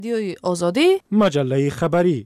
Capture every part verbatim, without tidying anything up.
رادیوی آزادی مجله خبری.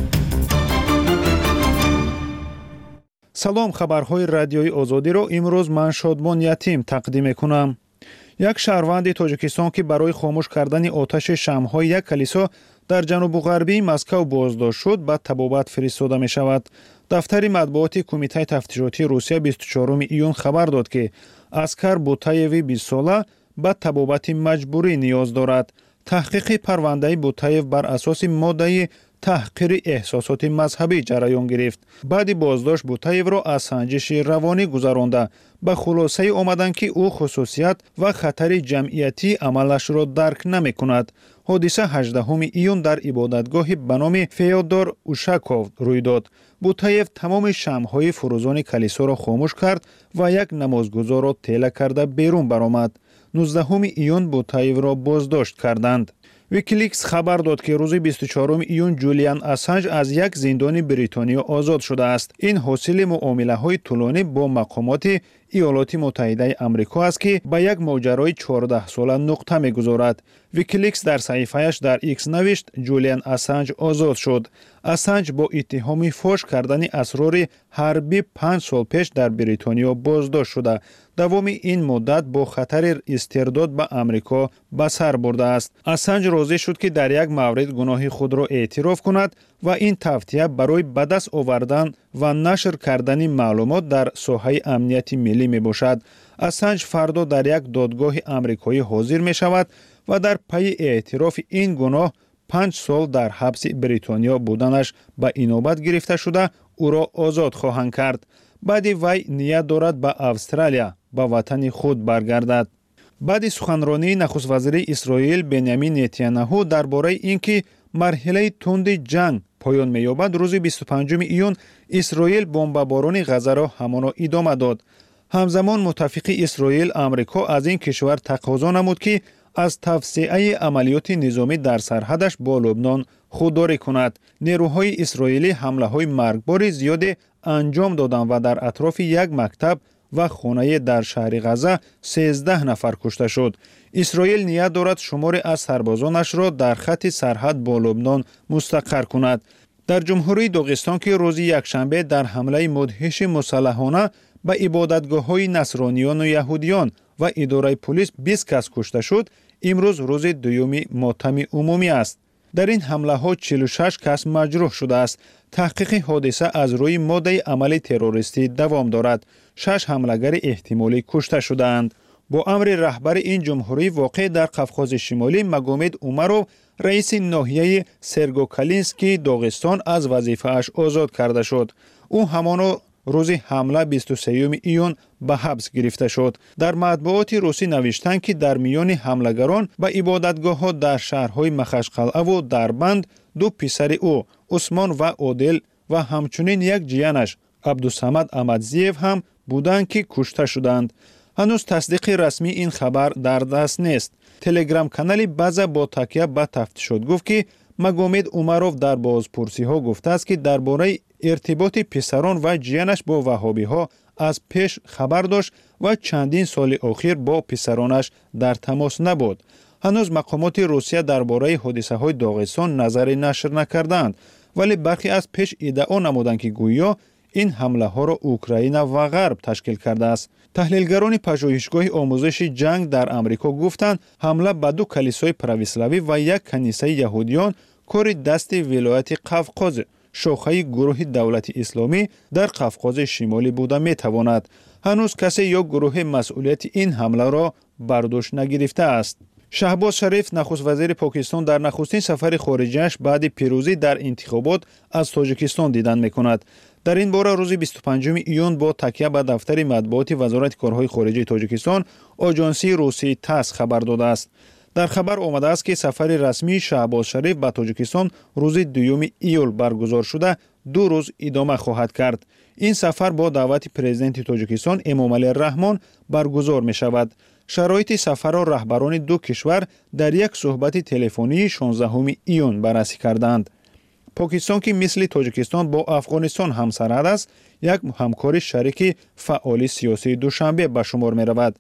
салом, хабарҳои радиои озодиро имрӯз ман Шодмон Ятим тақдим мекунам. як шаҳрванди тоҷикистон ки барои хомӯш кардани оташи шамъҳои як калисо дар ҷанубу ғарбии Москав боздошт шуд, ба табобат фиристода мешавад. дафтари матбуоти Кумитаи тафтишотии Русия бисту чорум июн хабар дод ки Аскар Бутаеви бист сола ба табобати маҷбурӣ ниёз дорад. таҳқиқи парвандаи Бутаев бар асоси моддаи таҳқири эҳсосоти мазҳабӣ ҷараён гирифт. баъди боздошт Бутаевро аз санҷиши равонӣ гузаронда, ба хулосае омаданд ки ӯ хусусият ва хатари ҷамъиятии амалашро дарк намекунад. ҳодиса ҳаждаҳуми июн дар ибодатгоҳи ба номи Феодор Ушаков рӯй дод. Бутаев тамоми шамъҳои фурӯзони калисоро хомӯш кард ва як намозгузорро тела карда берун баромад. нуздаҳуми июн Бутаевро боздошт карданд. Wikileaks хабар дод ки рӯзи бисту чорум июн Ҷулиан Ассанж аз як зиндони Бритониё озод шудааст. ин ҳосили муомилаҳои тӯлонӣ бо мақомоти Иёлоти Муттаҳидаи Амрико аст ки ба як моҷарои чордаҳсола нуқта мегузорад. Wikileaks дар саҳифаяш дар X навишт: Ҷулиан Ассанж озод шуд. Ассанж бо иттиҳоми фош кардани асрори ҳарбӣ панҷ сол пеш дар Бритониё боздошт шуда, давоми ин муддат бо хатари истирдод ба Амрико ба сар бурдааст. Ассанж розӣ шуд ки дар як маврид гуноҳи худро эътироф кунад ва ин тавтия барои ба даст овардан ва нашр кардани маълумот дар соҳаи амнияти миллӣ мебошад. Ассанж фардо дар як додгоҳи амрикоӣ ҳозир мешавад ва дар пайи эътирофи ин гуноҳ панҷ сол дар ҳабси Бритониё буданаш ба инобат гирифта шуда, ӯро озод хоҳанд кард. баъди вай ният дорад ба Австралия, ба ватани худ баргардад. баъди суханронии нахуствазири Исроил Бенямин Нетаняҳу дар бораи ин ки марҳилаи тунди ҷанг поён меёбад, рӯзи бисту панҷум июн Исроил бомбаборони Ғазаро ҳамоно идома дод. ҳамзамон муттафиқи Исроил Амрико аз ин кишвар тақозо намуд ки аз тавсеаи амалиёти низомӣ дар сарҳадаш бо Лубнон худдорӣ кунад. нерӯҳои исроилӣ ҳамлаҳои маргбори зиёде анҷом доданд ва дар атрофи як мактаб ва хонае дар шаҳри Ғаза сездаҳ нафар кушта шуд. Исроил ният дорад шуморе аз сарбозонашро дар хатти сарҳад бо Лубнон мустақар кунад. дар ҷумҳурии Доғистон ки рӯзи якшанбе дар ҳамлаи мудҳиши мусаллаҳона ба ибодатгоҳҳои насрониёну яҳудиён ва идораи пулис бист кас кушта шуд, имрӯз рӯзи дуюми мотами умумӣ аст. дар ин ҳамлаҳо чилу шаш кас маҷрӯҳ шудааст. таҳқиқи ҳодиса аз рӯи моддаи амали террористӣ давом дорад. шаш ҳамлагари эҳтимолӣ кушта шудаанд. бо амри раҳбари ин ҷумҳурӣ воқеъ дар Қавқози Шимолӣ Магомед Умаров, раиси ноҳияи Сергокалинскии Доғистон, аз вазифааш озод карда шуд. ӯ ҳамоно рӯзи ҳамла бисту сеюм июн ба ҳабс гирифта шуд. дар матбуоти русӣ навиштанд ки дар миёни ҳамлагарон ба ибодатгоҳҳо дар шаҳрҳои Махашқалъаву Дарбанд ду писари ӯ, Усмон ва Одил, ва ҳамчунин як ҷиянаш, Абдусамад Амадзиев ҳам буданд ки кушта шуданд. ҳанӯз тасдиқи расмии ин хабар дар даст нест. Телеграм-канали База бо такя ба тафтишот гуфт ки Магомед Умаров дар бозпурсиҳо гуфтааст ки дар бораи иртиботи писарон ва ҷиянаш бо ваҳҳобиҳо аз пеш хабар дошт ва чандин соли охир бо писаронаш дар тамос набуд. ҳанӯз мақомоти Русия дар бораи ҳодисаҳои Доғистон назаре нашр накарданд, вале бархе аз пеш иддао намуданд ки гӯё ин ҳамлаҳоро Украина ва Ғарб ташкил кардааст. таҳлилгарони пажӯҳишгоҳи омӯзиши ҷанг дар Амрико гуфтанд, ҳамла ба ду калисои православӣ ва як канисаи яҳудиён кори дасти вилояти Қавқоз, шохаи гурӯҳи давлати исломӣ дар Қавқози Шимолӣ буда метавонад. ҳанӯз касе ё гурӯҳе масъулияти ин ҳамларо бардошт нагирифтааст. Шаҳбоз Шариф, нахуствазири Покистон, дар нахустин сафари хориҷиаш баъди пирӯзӣ дар интихобот аз Тоҷикистон дидан мекунад. дар ин бора рӯзи бисту панҷум июн бо такя ба дафтари матбуоти Вазорати корҳои хориҷии Тоҷикистон оҷонсии русии ТАСС хабар додааст. дар хабар омадааст ки сафари расмии Шаҳбоз Шариф ба Тоҷикистон рӯзи дуюми июл баргузор шуда, ду рӯз идома хоҳад кард. ин сафар бо даъвати президенти Тоҷикистон Эмомалӣ Раҳмон баргузор мешавад. шароити сафарро раҳбарони ду кишвар дар як суҳбати телефонии шонздаҳуми июн баррасӣ карданд. Покистон ки мисли Тоҷикистон бо Афғонистон ҳамсарҳад аст, як ҳамкори шарики фаъоли сиёсии Душанбе ба шумор меравад.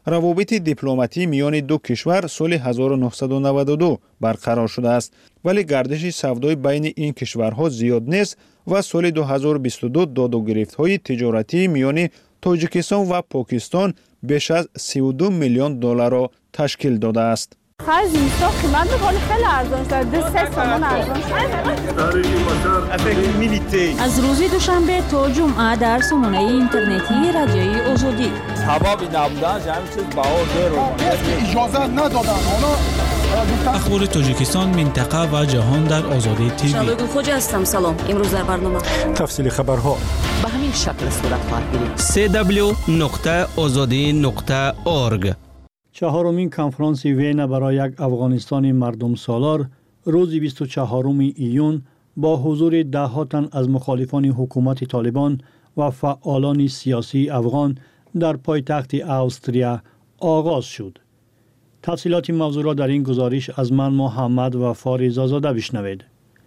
روابط دیپلماتی میان دو کشور سال هزار و نهصد و نود و دو برقرار شده است، ولی گردش سودای بین این کشورها زیاد نیست و سال دو هزار و بیست و دو داد و گرفت‌های تجارتی میان تاجیکستان و پاکستان بیش از سی و دو میلیون دلار را تشکیل داده است. خرج اینستا قیمت می‌کنه خیلی ارزان شده، سه سامان ارزان شده. از روز دوشنبه تا جمعه در سامانه اینترنتی رادیوی آزادی. سبب نبودن همین چیز بهار داره. اجازه ندادن اونا. اخبار تاجیکستان، منطقه و جهان در آزادی تیوی. شبگون خوجا هستم. سلام. امروز در برنامه تفصیل خبرها به همین شکل صورت خواهد گرفت. سی دبلیو نقطه آزادی نقطه اورگ. چهارمین کنفرانس وین برای یک افغانستان مردم سالار روز بیست و چهارم ایون با حضور ده تن از مخالفان حکومت طالبان و فعالان سیاسی افغان در پایتخت استرالیا آغاز شد. تفصیلات موضوع را در این گزارش از من محمد وفار زازاده بشنوید.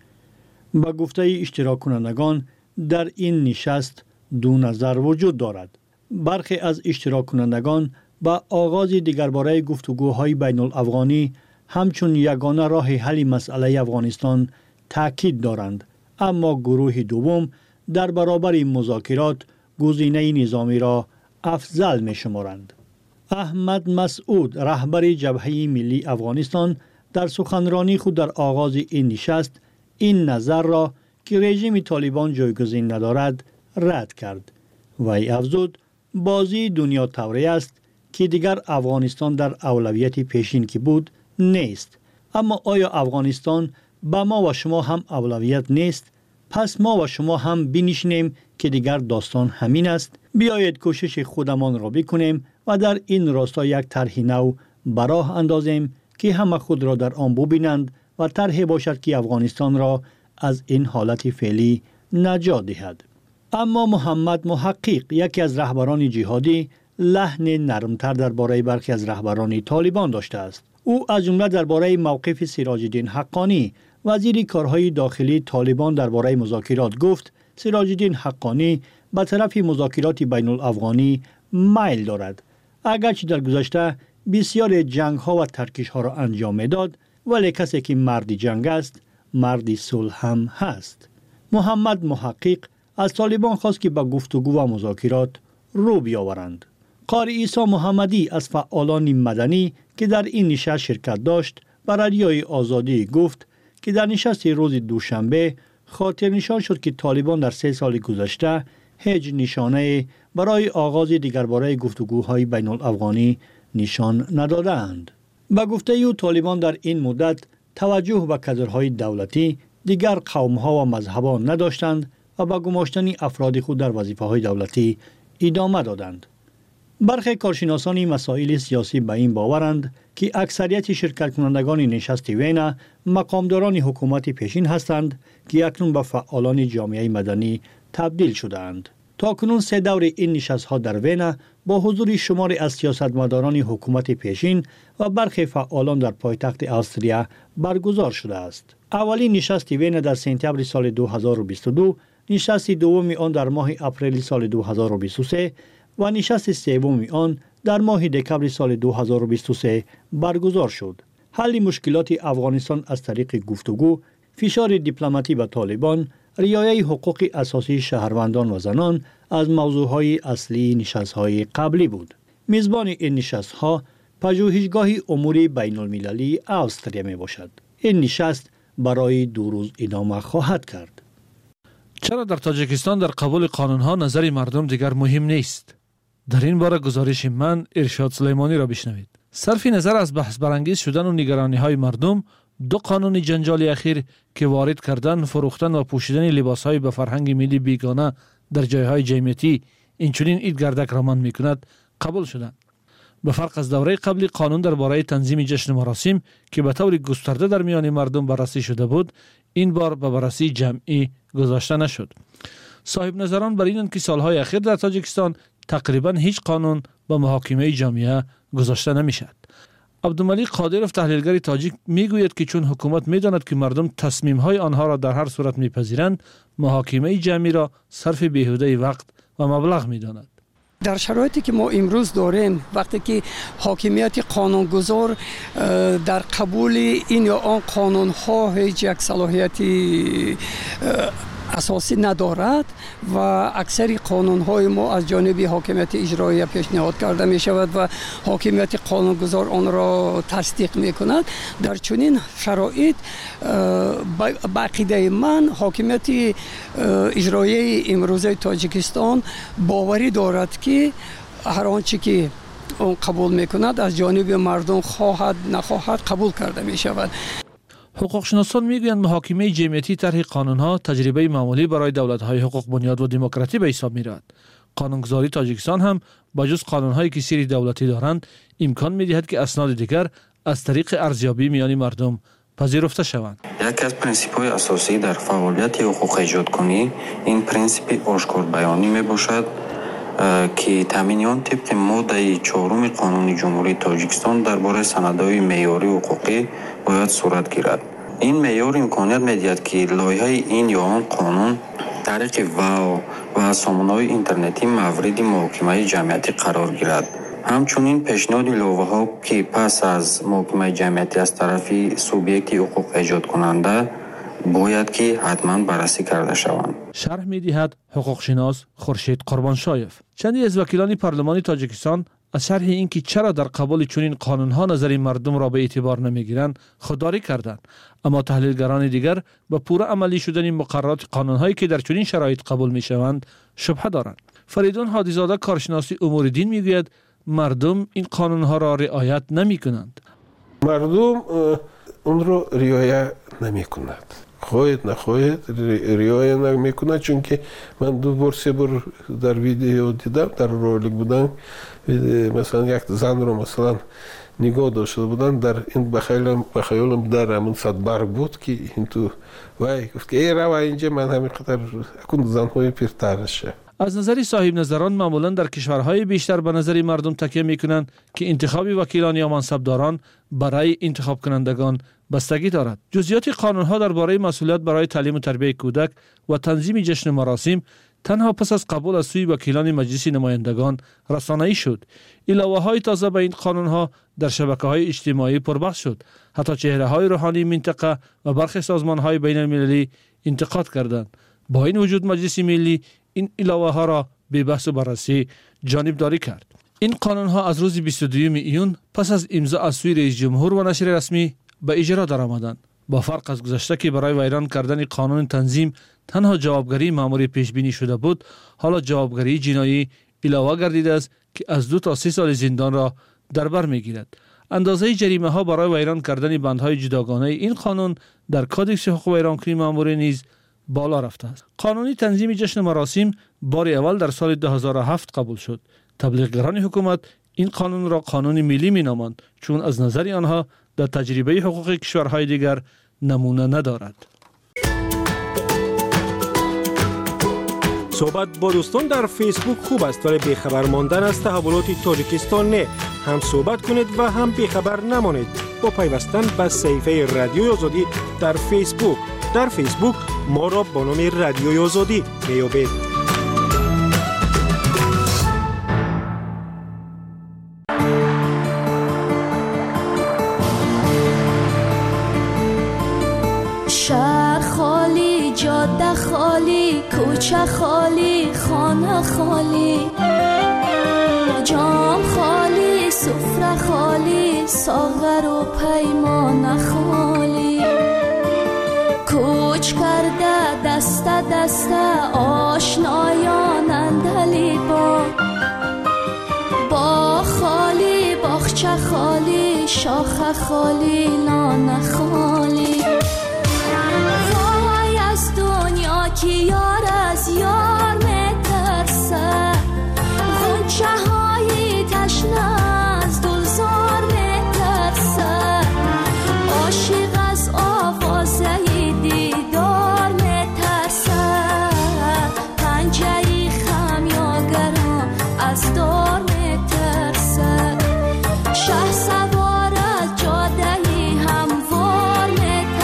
با گفته اشتراک کنندگان در این نشست دو نظر وجود دارد. برخی از اشتراک کنندگان با آغاز دیگرباره گفتگوهای بین الافغانی همچون یگانه راه حل مسئله افغانستان تاکید دارند، اما گروه دوم در برابر مذاکرات گزینه نظامی را افضل می شمارند. احمد مسعود رهبر جبهه ملی افغانستان در سخنرانی خود در آغاز این نشست این نظر را که رژیم طالبان جایگزین ندارد رد کرد و ای افزود بازی دنیا طوری است که دیگر افغانستان در اولویت پیشین که بود نیست. اما آیا افغانستان با ما و شما هم اولویت نیست؟ پس ما و شما هم بنشینیم که دیگر داستان همین است. بیایید کوشش خودمان را بکنیم و در این راستا یک طرح نو براه اندازیم که همه خود را در آن ببینند و طرحی باشد که افغانستان را از این حالت فعلی نجات دهد. اما محمد محقق، یکی از رهبران جهادی، لحن نرمتر درباره برخی از رهبران طالبان داشته است. او از جمله درباره موقف سراج الدین حقانی، وزیر کارهای داخلی طالبان، درباره مذاکرات گفت سراج الدین حقانی به طرف مذاکرات بین الافغانی میل دارد. اگرچه در گذشته بسیار جنگ ها و ترکش ها را انجام میداد، ولی کسی که مرد جنگ است مرد صلح هم هست. محمد محقق از طالبان خواست که به گفتگو و مذاکرات رو بیاورند. قاری عیسی محمدی از فعالان مدنی که در این نشست شرکت داشت بر رادیوی آزادی گفت که در نشست روز دوشنبه خاطر نشان شد که طالبان در سه سال گذشته هیچ نشانه برای آغاز دیگرباره گفتگوهای بین الافغانی نشان ندادند. با گفته او طالبان در این مدت توجه به کادرهای دولتی دیگر قومها و مذهبان نداشتند و با گماشتن افراد خود در وظیفه‌های دولتی ادامه دادند. برخی کارشناسان مسائل سیاسی به این باورند که اکثریت شرکت کنندگان نشست وین مقامداران حکومت پیشین هستند که اکنون به فعالان جامعه مدنی تبدیل شده‌اند. تا کنون سه دور این نشست‌ها در وین با حضور شماری از سیاستمداران حکومت پیشین و برخی فعالان در پایتخت استرالیا برگزار شده است. اولین نشست وین در سپتامبر سال دو هزار و بیست و دو، نشست دوم آن در ماه اپریل سال دو هزار و بیست و سه و نشست سوم آن در ماه دکمبر سال دو هزار و بیست و سه برگزار شد. حل مشکلات افغانستان از طریق گفتگو، فشار دیپلماتی به طالبان، رعایت حقوق اساسی شهروندان و زنان از موضوعهای اصلی نشست‌های قبلی بود. میزبان این نشست‌ها پژوهشگاه امور بین المللی استرالیا می باشد. این نشست برای دو روز ادامه خواهد کرد. چرا در تاجیکستان در قبول قانون‌ها نظر مردم دیگر مهم نیست؟ در این باره گزارش من ارشاد سلیمانی را بشنوید. صرف نظر از بحث برانگیز شدن و نگرانی‌های مردم، دو قانون جنجالی اخیر که وارد کردن، فروختن و پوشیدن لباس‌های به فرهنگ ملی بیگانه در جایهای جمعیتی اینچنین ایدگردک رامان می‌کند قبول شدند. به فرق از دوره قبلی، قانون درباره تنظیم جشن مراسم که به طور گسترده در میان مردم بررسی شده بود، این بار به بررسی جمعی گذاشته نشد. صاحب نظران بر اینند که سالهای اخیر در تاجیکستان تقریبا هیچ قانون به محاکمه جامعه گذاشته نمیشد. عبدالملیک قادرف، تحلیلگر تاجیک، میگوید که چون حکومت میداند که مردم تصمیم‌های آنها را در هر صورت میپذیرند، محاکمه جمعی را صرف بیهوده وقت و مبلغ میداند. در شرایطی که ما امروز داریم، وقتی که حاکمیت قانونگذار در قبول این یا آن قانون‌ها هیچ یک صلاحیتی اساسی ندارد و اکثر قانون‌های ما از جانب حاکمیت اجرایی پیشنهاد کرده می شود و حاکمیت قانونگذار آن را تصدیق می کند. در چنین شرایط با عقیده من حاکمیت اجرایی امروزه تاجیکستان باوری دارد که هر آنچه که اون قبول می کند از جانب مردم خواهد نخواهد قبول کرده می شود. حقوقشناسان میگویند محاکمه جمعیتی طرح قانونها تجربه معمولی برای دولت‌های حقوق بنیاد و دموکراتی به حساب می‌رود. قانونگذاری تاجیکستان هم با جز قانون‌هایی که سیر دولتی دارند امکان می‌دهد که اسناد دیگر از طریق ارزیابی میان مردم پذیرفته شوند. یکی از پرینسیپ‌های اساسی در فعالیت حقوق ایجادکنی این پرینسیپ آشکار بیانی میباشد که تامین آن طبق ماده چهارم قانون جمهوری تاجیکستان درباره سندهای معیاری حقوقی باید صورت گیرد. این معیار امکانیت می‌دهد که لایحه این یا آن قانون طریق واو و سامانه‌های اینترنتی مورد محاکمه جمعیتی قرار گیرد. همچنین پیشنهاد لایحه‌ها که پس از محاکمه جمعیتی از طرف سوبیکت حقوق ایجاد کننده باید که حتما بررسی کرده شوند. شرح می‌دهد حقوقشناس خورشید قربانشایف. چندی از وکیلان پارلمانی تاجیکستان از شرح اینکه چرا در قبول چنین قانون‌ها نظر مردم را به اعتبار نمی‌گیرند خودداری کردند، اما تحلیلگران دیگر به پوره عملی شدن مقررات قانون‌هایی که در چنین شرایط قبول می‌شوند شبهه دارند. فریدون هادیزاده کارشناسی امور دین می‌گوید مردم این قانون‌ها را رعایت نمی‌کنند. مردم اون را رعایت نمی‌کنند. خواهید نخواهید رعایت نمی‌کنند، چون که من دو بار سه بار در ویدیو دیدم، در رولینگ بودن مثلا یک زن رو مثلا نگاه داشته بودن، در این بخیالم بخیالم در همون صد برگ بود که این تو وای گفت که ای روا اینجا من همین قدر اکون زنهای پیرترشه. از نظر صاحب نظران معمولا در کشورهای بیشتر به نظر مردم تکیه میکنند که انتخاب وکیلان یا منصبداران برای انتخاب کنندگان بستگی دارد. جزئیات قانونها درباره مسئولیت برای تعلیم و تربیت کودک و تنظیم جشن مراسم تنها پس از قبول از سوی وکیلان مجلس نمایندگان رسانه‌ای شد. علاوه‌های تازه به این قانونها در شبکه‌های اجتماعی پربحث شد. حتی چهره‌های روحانی منطقه و برخی سازمان‌های بین‌المللی انتقاد کردند. با این وجود مجلس ملی این علاوه‌ها را به بحث و بررسی جانبداری کرد. این قانون‌ها از روز بیست و دوم ایون پس از امضا از سوی رئیس جمهور و نشر رسمی به اجرا درآمدند. با فرق از گذشته که برای ویران کردن قانون تنظیم تنها جوابگری مأموری پیش بینی شده بود، حالا جوابگری جنایی علاوه گردیده است که از دو تا سه سال زندان را در بر میگیرد. اندازه جریمه ها برای ویران کردن بندهای جداگانه این قانون در کادکس حقوق ویرانکنی مأموری نیز بالا رفته است. قانون تنظیم جشن مراسم بار اول در سال دو هزار و هفت قبول شد. تبلیغگران حکومت این قانون را قانون ملی مینامند، چون از نظر آنها در تجربه حقوق کشورهای دیگر نمونه ندارد. صحبت با دوستان در فیسبوک خوب است، ولی بیخبر ماندن از تحولات تاجیکستان نه. هم صحبت کنید و هم بیخبر نمانید با پیوستن به صفحه رادیوی آزادی در فیسبوک. در فیسبوک ما را با نام رادیوی آزادی میابید. شهر خالی، جاده خالی، کوچه خالی، خانه خالی، جام خالی، سفره خالی، ساغر و پیمان خالی، کوچ کرده دست دست آشنایان اندلی با با خالی، باغچه خالی، شاخه خالی، لانه خالی. وای از دنیا که یار از یار میترسه، غنچه های تشنه از گلزار میترسه، عاشق از آوازه دیدار میترسه، پنجه خمیاگران از دار میترسه، شه سوار از جاده هموار میترسه،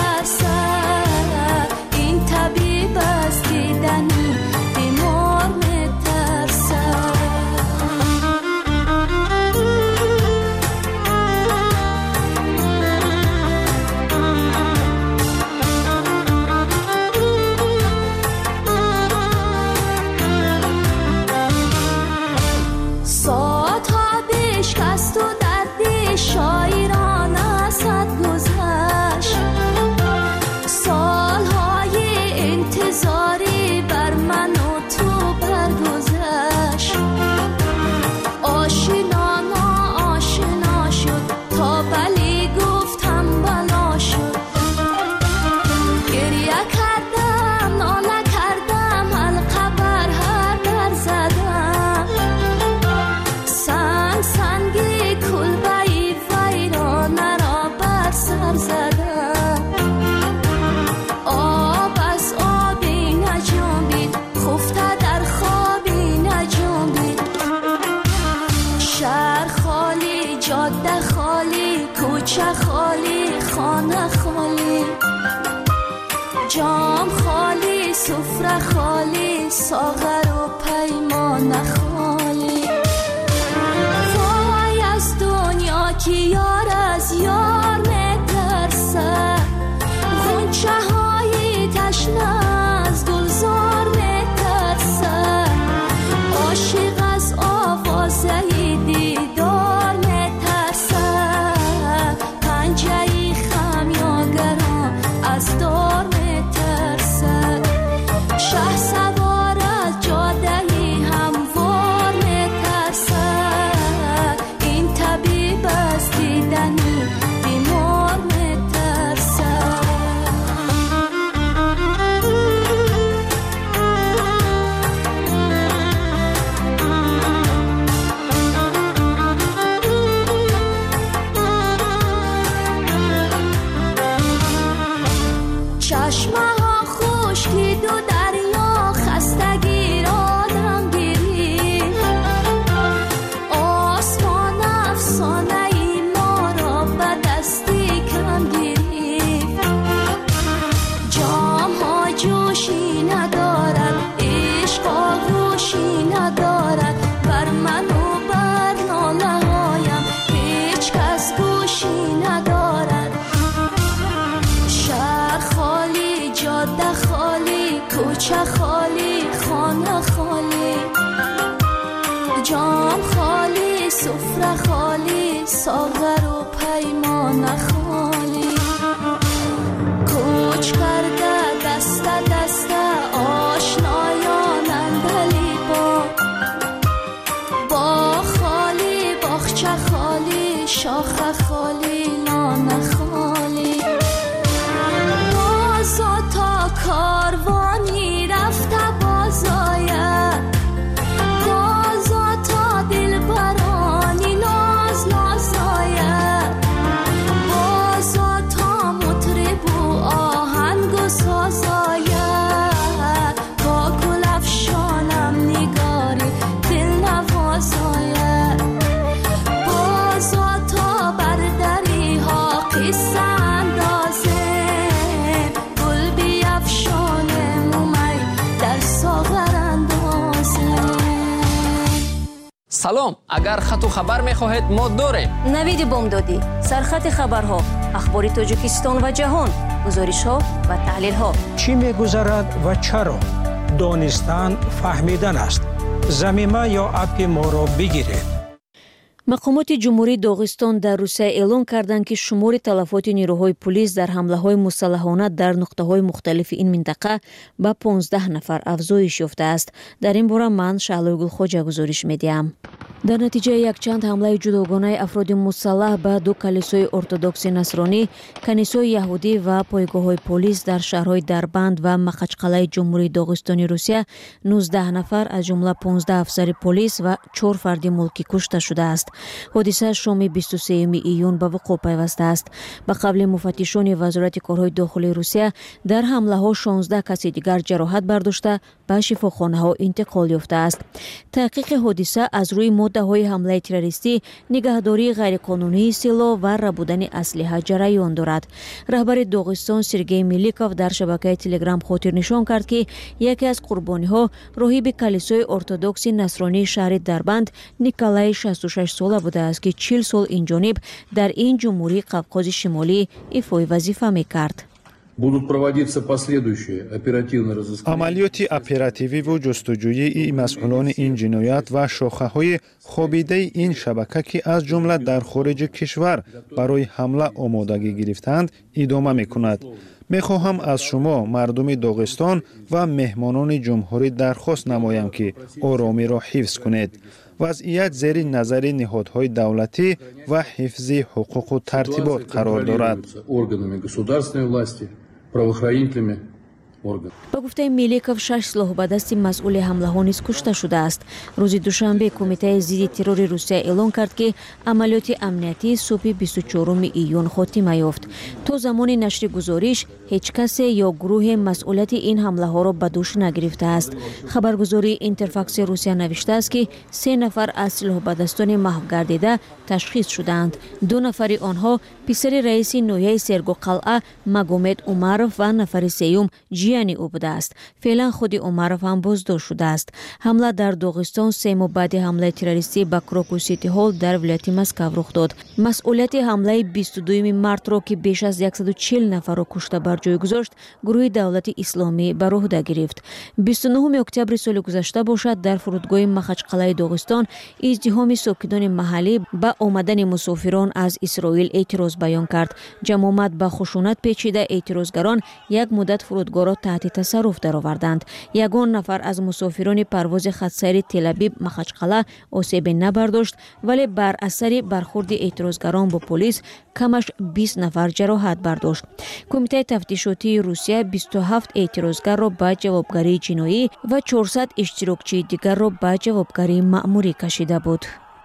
جام خالی سفره خالی ساغر و پیمان خالی وای از دنیا که یار از یار میترسه غنچه های تشنه از گلزار میترسه عاشق از آوازه دیدار میترسه پنجه خمیاگران از دار میترسه شه سوار از جاده هموار میترسه این طبیب از دیدنی بیمار میترسه چشمه ها خشکید و دریا خستگی را دم گیرید آسمان افسانه ای ما را به دستی کم گیرید جام ها جوشی ندارد عشق آغوشی ندارد بر من و بر ناله هایم هیچ کس گوشی ندارد شهر خالی جاده خالی کوچه خالی خانه خالی جام خالی سفره خالی ساغر و پیمان خالی کوچ کرده دست دست آشنایان اندلی با با خالی باغچه خالی شاخه خالی نان خالی بازا تا کاروانی رفته بازایه بازا تا دل برانی ناز نازایه بازا تا مطرب و آهنگ و سازایه با گل افشانم نگاری دل نوازایه بازا تا بردری ها قصه اندازه گل بیفشانه مومی در ساغر اندازه سلام، اگر خط و خبر میخواهید ما داریم. نوید بامدادی، سرخط خبرها، اخبار تاجیکستان و جهان، گزارش ها و تحلیل ها. چی میگذرد و چرا؟ دانستن فهمیدن است. ضمیمه یا اپ ما را بگیرید. مقامات جمهوری داغستان در روسیه اعلام کردند که شمار تلفات نیروهای پلیس در حمله‌های مسلحانه در نقطه‌های مختلف این منطقه به پانزده نفر افزایش یافته است. در این باره من شعله گلخوجه گزارش می‌دهم. در نتیجه یک چند حمله جداگانه افراد مسلح به دو کلیسای ارتدوکس نصرانی، کنیسای یهودی و پایگاه‌های پلیس در شهرهای دربند و مخچقلعه جمهوری داغستان روسیه نوزده نفر از جمله پانزده افسر پلیس و چهار فرد ملکی کشته شده است. حادثه شام بیست و سوم ایون به وقوع پیوسته است. به قبل مفتشان وزارت کارهای داخلی روسیه در حمله ها شانزده کسی دیگر جراحت برداشته به شفاخانه ها انتقال یافته است. تحقیق حادثه از روی ماده های حمله تروریستی، نگهداری غیرقانونی سلاح و ربودن اسلحه جریان دارد. رهبر داغستان سرگئی میلیکوف در شبکه تلگرام خاطر نشان کرد که یکی از قربانی ها راهب کلیسای ارتدوکس نصرانی شهر دربند نیکولای شصت و شش ساله بوده است که چهل سال این جانب در این جمهوری قفقاز شمالی ایفای وظیفه میکرد. عملیات اپراتیوی و جستجویی مسئولان این جنایت و شاخه‌های خوابیده این شبکه که از جمله در خارج کشور برای حمله آمادگی گرفتند ادامه می‌کند. می‌خواهم از شما مردم داغستان و مهمانان جمهوری درخواست نمایم که آرامی را حفظ کنید. وضعیت زیر نظر نهادهای دولتی و حفظ حقوق و ترتیبات قرار دارد. با گفته میلیکوف شش سلاح به دست مسئول حمله ها نیز کشته شده است. روز دوشنبه کمیته ضد ترور روسیه اعلام کرد که عملیات امنیتی صبح بیست و چهارم ایون خاتمه یافت. تا زمان نشر گزارش هیچ کس یا گروه مسئولیت این حمله ها را به دوش نگرفته است. خبرگزاری اینترفاکس روسیه نوشته است که سه نفر از سلاح به دستان محو گردیده تشخیص شدند. دو نفر آنها پسر رئیس نوحه سرگو قلعه مگومد اومروف و نفر سیوم جیانی او بوده است. فعلا خود اومروف هم بازداشت شده است. حمله در داغستان سه ماه بعد حمله تروریستی به کراکو سیتی هال در ولایت مسکو رخ داد. مسئولیت حمله بیست و دوم مارس را که بیش از صد و چهل نفر را کشته بر جای گذاشت گروه دولت اسلامی بر عهده گرفت. بیست و نهم اکتبر سال گذشته باشد در فرودگاه مخچقلعه داغستان ازدحام ساکنان محلی به آمدن مسافران از اسرائیل اعتراض بیان کرد. جماعت به خشونت پیچیده اعتراضگران یک مدت فرودگاه را تحت تصرف درآوردند. یگان نفر از مسافران پرواز خطسیر تل‌آویو مخچقلعه آسیب نبرداشت ولی بر اثر برخورد اعتراضگران با پلیس کمش بیست نفر جراحت برداشت. کمیته تفتیشاتی روسیه بیست و هفت اعتراضگر را به جوابگری جنایی و چهارصد اشتراکچی دیگر را به جوابگری مأموری کشیده بود.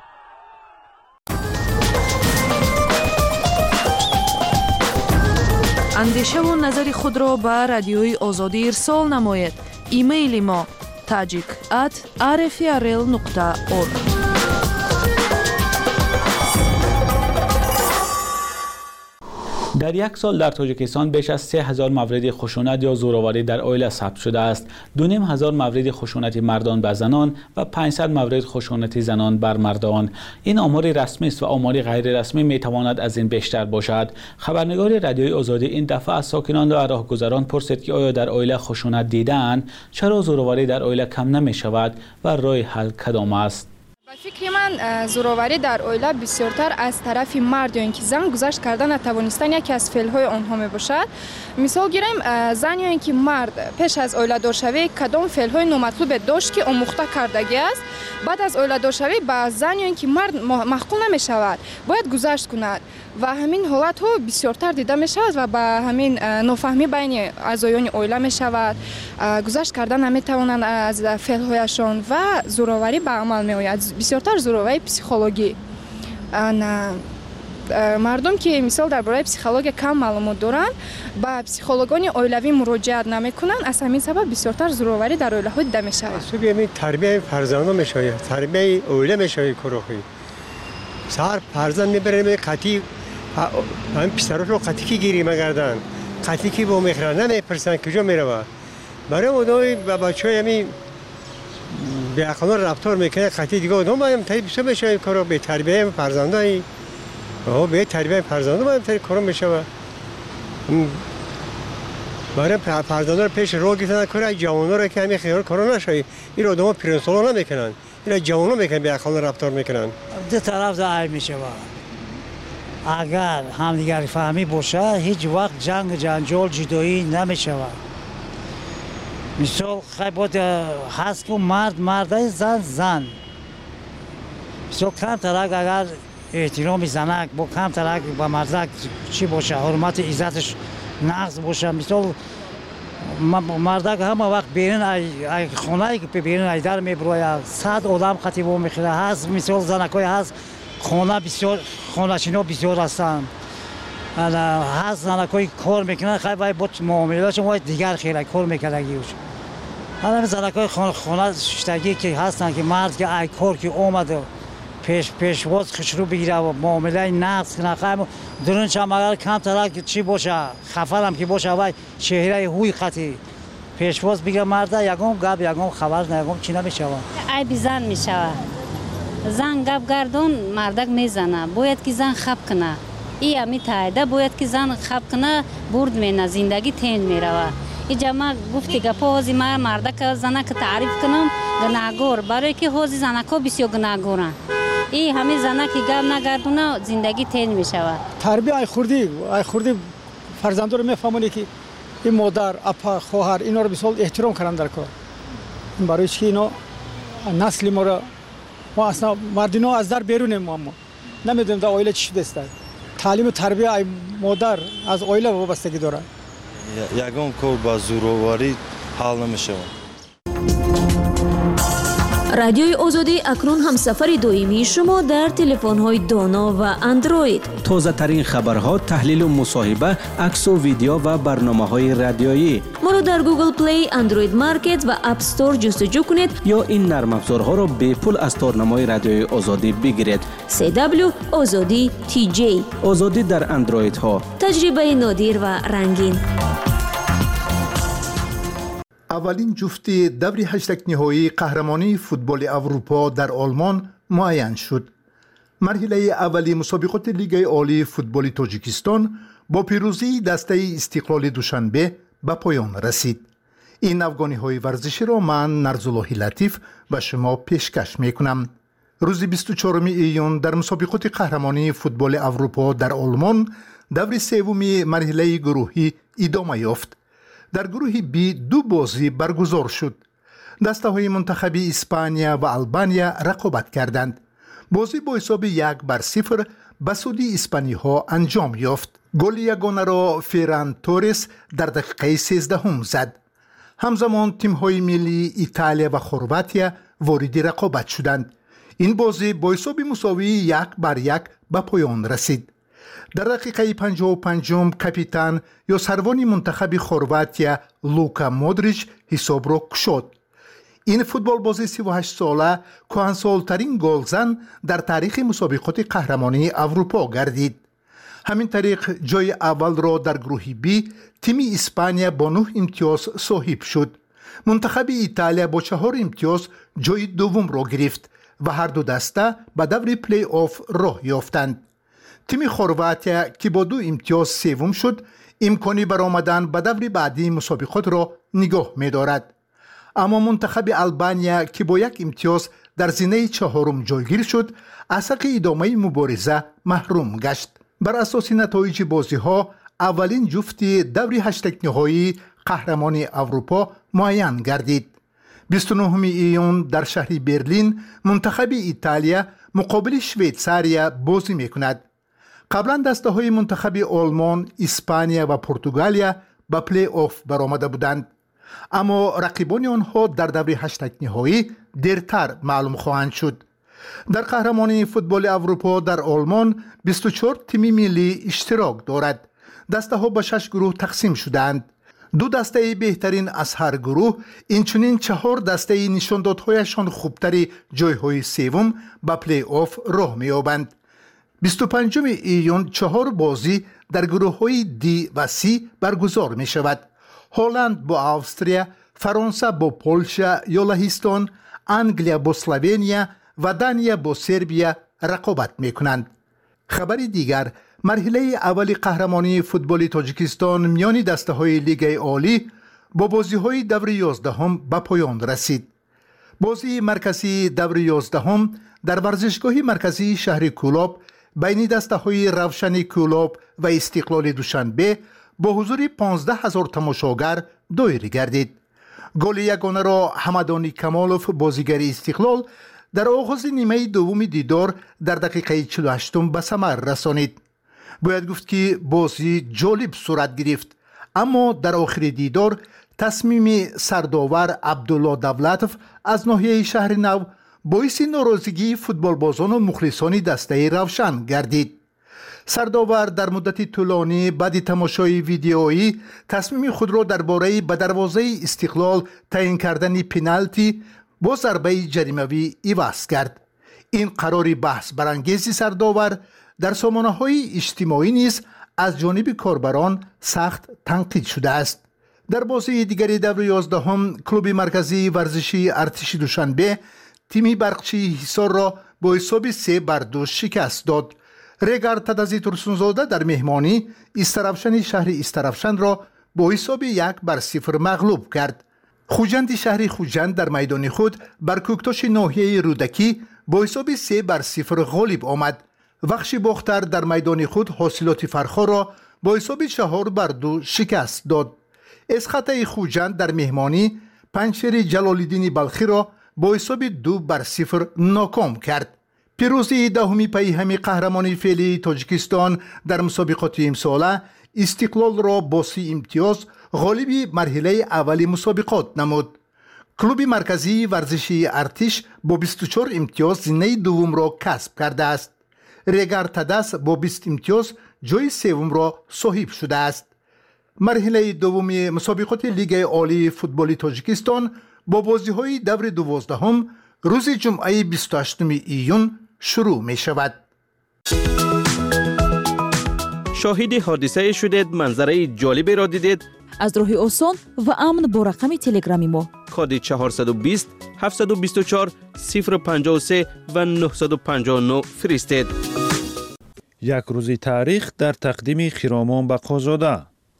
اندیشه و نظر خود را به رادیوی آزادی ارسال نمایید. ایمیل ما tajik at r f r l nokta org. در یک سال در تاجیکستان بیش از سه هزار مورد خشونت یا زورآوری در عائله ثبت شده است. دو نیم هزار مورد خشونت مردان به زنان و پانصد مورد خشونت زنان بر مردان. این آمار رسمی است و آمار غیر رسمی می تواند از این بیشتر باشد. خبرنگار رادیوی آزادی این دفعه از ساکنان و راهگذران پرسید که آیا در عائله خشونت دیدن؟ چرا زورآوری در عائله کم نمی شود و راه حل کدام است؟ به فکر من زورآوری در عائله بسیارتر از طرف مرد یا اینکه زن گذشت کردن نتوانستن یکی از فعل‌های آنها می باشد. مثال گیریم زن یا اینکه مرد پیش از عائله دار شوی کدام فعل‌های نامطلوب داشت که آموخته کردگی است، بعد از عائله دار شوی به زن یا اینکه مرد محکوم نمی شود، باید گذشت کند و همین حالت ها بسیارتر دیده می شود و به همین نافهمی بین اعضایان عائله می شود. گذشت کردن نمی توانند از فعل‌هایشان و زورآوری به عمل می آید. بسیارتر زورآوری پسیخولوژی. مردم که مثال درباره پسیخولوژی کم معلومات دارند با پسیخولوژان عائلوی مراجعت نمی کنند، از همین سبب بسیارتر زورآوری در عائله ها دیده می شود. سوی همین تربیت فرزندان می شود، تربیت عائله می شود کروخی. سر فرزند میبریم قطی همین پسرش رو قطی کی گیری مگردن قطی کی با میخرن نمیپرسن کجا میروا برای مدای و بچهای همین به اخلاق رفتار میکنه قطی دیگه آدم باید تایی بسیار بشه کارو به تربیه فرزندایی و به تربیه فرزندان باید تایی کارو میشه برای فرزندان پیش رو گیتن کنه جوانان رو که همین خیال کارو نشه این آدم ها پرنسولا نمیکنن این جوانان میکنن به اخلاق رفتار میکنن دو طرف ضعیف میشه اگر همدیگر فهمی باشه هیچ وقت جنگ جنجال جدایی نمیشه مثال خیلی بود هست که مرد مرده زن زن مثال کم ترک اگر احترام زنک با کم ترک با مردک چی باشه حرمت عزتش نقص باشه مثال مردک همه وقت بیرون ای خونه که بیرون ای در میبروید صد آدم خطیب میخوره هست مثال زنکای هست خونه بسیار خونه چینا بسیار هستن هست زنکای کار میکنن خیلی باید بود معاملاتشون باید دیگر خیلی کار میکنگیوش همه زنکای خونه شتگی که هستن که مرد که ای کار که اومده پیش پیشواز خشرو بگیره و معامله نقص کنه خیلی درونش هم اگر کم ترک چی باشه خفر هم که باشه باید چهره هوی خطی پیشواز بگیره مرده یکم گب یکم خبر نه یکم چی نمیشه ای بی زن میشه زن گپ گردون مردک میزنه باید که زن خب کنه ای امی تایده باید که زن خب کنه برد مینه زندگی تین میروه ای جمع گفتی گپا هازی ما مردک زنه که تعریف کنم گناهگور برای که هازی زنکا بسیار گناهگورن ای همه زنه که گپ نگردونه زندگی تین میشوه تربیه ای خوردی ای خوردی فرزندان رو میفهمونی که این مادر اپا خواهر اینا رو بسیار احترام کردن در کار برای چی اینا نسل ما رو ما اصلا مردینا از در بیرونیم ما نمیدونیم در عائله چی شده است تعلیم و تربیه ای مادر از عائله وابستگی داره یگام کار با زورآوری حل نمیشه радиои озодӣ акнун ҳамсафари доимии шумо дар телефонҳои доно ва андроид. тозатарин хабарҳо, таҳлилу мусоҳиба, аксу видео ва барномаҳои радиоӣ. моро дар Google Play, Android Market ва App Store ҷустуҷӯ кунед ё ин нармафзорҳоро бепул аз торнамои радиои озодӣ бигиред. си дабл ю озодӣ ти ҷей. озодӣ дар андроидҳо. таҷрибаи нодир ва рангин. аввалин ҷуфти даври ҳаштагниҳоии қаҳрамонии футболи Аврупо дар Олмон муайян шуд. марҳилаи аввали мусобиқоти Лигаи олии футболи Тоҷикистон бо пирӯзии дастаи Истиқлоли Душанбе ба поён расид. ин афғониҳои варзиширо ман Нарзуллоҳи Латиф ба шумо пешкаш мекунам. рӯзи бисту чорум июн дар мусобиқоти қаҳрамонии футболи Аврупо дар Олмон даври севуми марҳилаи гурӯҳӣ идома ёфт. дар гурӯҳи Би ду бозӣ баргузор шуд. дастаҳои мунтахаби Испания ва Албания рақобат карданд. бозӣ бо ҳисоби як бар сифр ба суди испаниҳо анҷом ёфт. голи ягонаро Ферран Торрес дар дақиқаи сездаҳум зад. ҳамзамон тимҳои миллии Италия ва Хорватия вориди рақобат шуданд. ин бозӣ бо ҳисоби мусовии як бар як ба поён расид. дар дақиқаи панҷоҳу панҷум капитан ё сарвони мунтахаби Хорватия Лука Модрич ҳисобро кушод. ин футболбози сиву ҳаштсола кӯҳансолтарин голзан дар таърихи мусобиқоти қаҳрамонии Аврупо гардид. ҳамин тариқ ҷои аввалро дар гурӯҳи Би тими Испания бо нӯҳ имтиёз соҳиб шуд. мунтахаби Италия бо чаҳор имтиёз ҷои дуввумро гирифт ва ҳарду даста ба даври плей-офф роҳ ёфтанд. тими Хорватия ки бо ду имтиёз севум шуд, имкони баромадан ба даври баъдии мусобиқотро нигоҳ медорад. аммо мунтахаби Албания ки бо як имтиёз дар зинаи чаҳорум ҷойгир шуд, аз ҳаққи идомаи мубориза маҳрум гашт. бар асоси натоиҷи бозиҳо аввалин ҷуфти даври ҳаштагниҳоии қаҳрамони Аврупо муайян гардид. бисту нӯҳуми июн дар шаҳри Берлин мунтахаби Италия муқобили Швейтсария бозӣ мекунад. қаблан дастаҳои мунтахаби Олмон, Испания ва Португалия ба плей-офф баромада буданд. аммо рақибони онҳо дар даври ҳаштагниҳоӣ дертар маълум хоҳанд шуд. дар қаҳрамонии футболи Аврупо дар Олмон бисту чор тими миллӣ иштирок дорад. дастаҳо ба шаш гурӯҳ тақсим шудаанд. ду дастаи беҳтарин аз ҳар гурӯҳ, инчунин чаҳор дастаи нишондодҳояшон хубтари ҷойҳои севум ба плей-офф роҳ меёбанд. бисту панҷуми июн чаҳор бозӣ дар гурӯҳҳои Ди ва Си баргузор мешавад. ҳолланд бо Австрия, Фаронса бо Полша ё Лаҳистон, Англия бо Словения ва Дания бо Сербия рақобат мекунанд. хабари дигар, марҳилаи аввали қаҳрамонии футболи Тоҷикистон миёни дастаҳои Лигаи олӣ бо бозиҳои даври ёздаҳум ба поён расид. бозии марказии даври ёздаҳум дар варзишгоҳи марказии шаҳри Кӯлоб байни дастаҳои Равшани Кӯлоб ва Истиқлоли Душанбе бо ҳузури понздаҳ ҳазор тамошогар доир гардид. голи ягонаро Ҳамадони Камолов, бозигари Истиқлол, дар оғози нимаи дуввуми дидор дар дақиқаи чилу ҳаштум ба самар расонид. бояд гуфт ки бозӣ ҷолиб сурат гирифт, аммо дар охири дидор тасмими сардовар Абдулло Давлатов аз ноҳияи Шаҳри Нав боиси норозигии футболбозону мухлисони дастаи Равшан гардид. сардовар дар муддати тӯлонӣ баъди тамошои видеоӣ тасмими худро дар бораи ба дарвозаи Истиқлол таъин кардани пеналти бо зарбаи ҷаримавӣ иваз кард. ин қарори баҳсбарангези сардовар дар сомонаҳои иҷтимоӣ низ аз ҷониби корбарон сахт танқид шудааст. дар бозии дигари даври ёздаҳум клуби марказии варзишии Артиши Душанбе тими Барқчии Ҳисорро бо ҳисоби се бар ду шикаст дод. Регар Тадази Турсунзода дар меҳмонӣ Истаравшани шаҳри Истаравшанро бо ҳисоби як бар сифр мағлуб кард. Хуҷанди шаҳри Хуҷанд дар майдони худ бар Кӯктоши ноҳияи Рӯдакӣ бо ҳисоби се бар сифр ғолиб омад. Вахши Бохтар дар майдони худ ҳосилоти Фархоро бо ҳисоби чаҳор бар ду шикаст дод. Эсхатаи Хуҷанд дар меҳмонӣ Панҷшери Ҷалолиддини Балхиро бо ҳисоби ду бар сифр ноком кард. пирӯзии даҳуми пайҳами қаҳрамони феълии Тоҷикистон дар мусобиқоти имсола Истиқлолро бо си имтиёз ғолиби марҳилаи аввали мусобиқот намуд. کلوب مرکزی ورزشی ارتش با بیست و چهار امتیاز زینه دوم را کسب کرده است. ریگر تدس با بیست امتیاز جای سوم را صاحب شده است. مرحله دوم مسابقات لیگ عالی فوتبال تاجیکستان با بازی‌های دور دوازدهم روز جمعه بیست و هشتم ایون شروع می شود. شاهد حادثه شدید، منظره جالبی را دیدید؟ از راه آسان و امن با رقم تلگرامی ما کد چهارصد و بیست هفتصد و بیست و چهار صفر پنجاه و سه و نهصد و پنجاه و نه فرستید. یک روزی تاریخ در تقدیم خرامان به قازاده.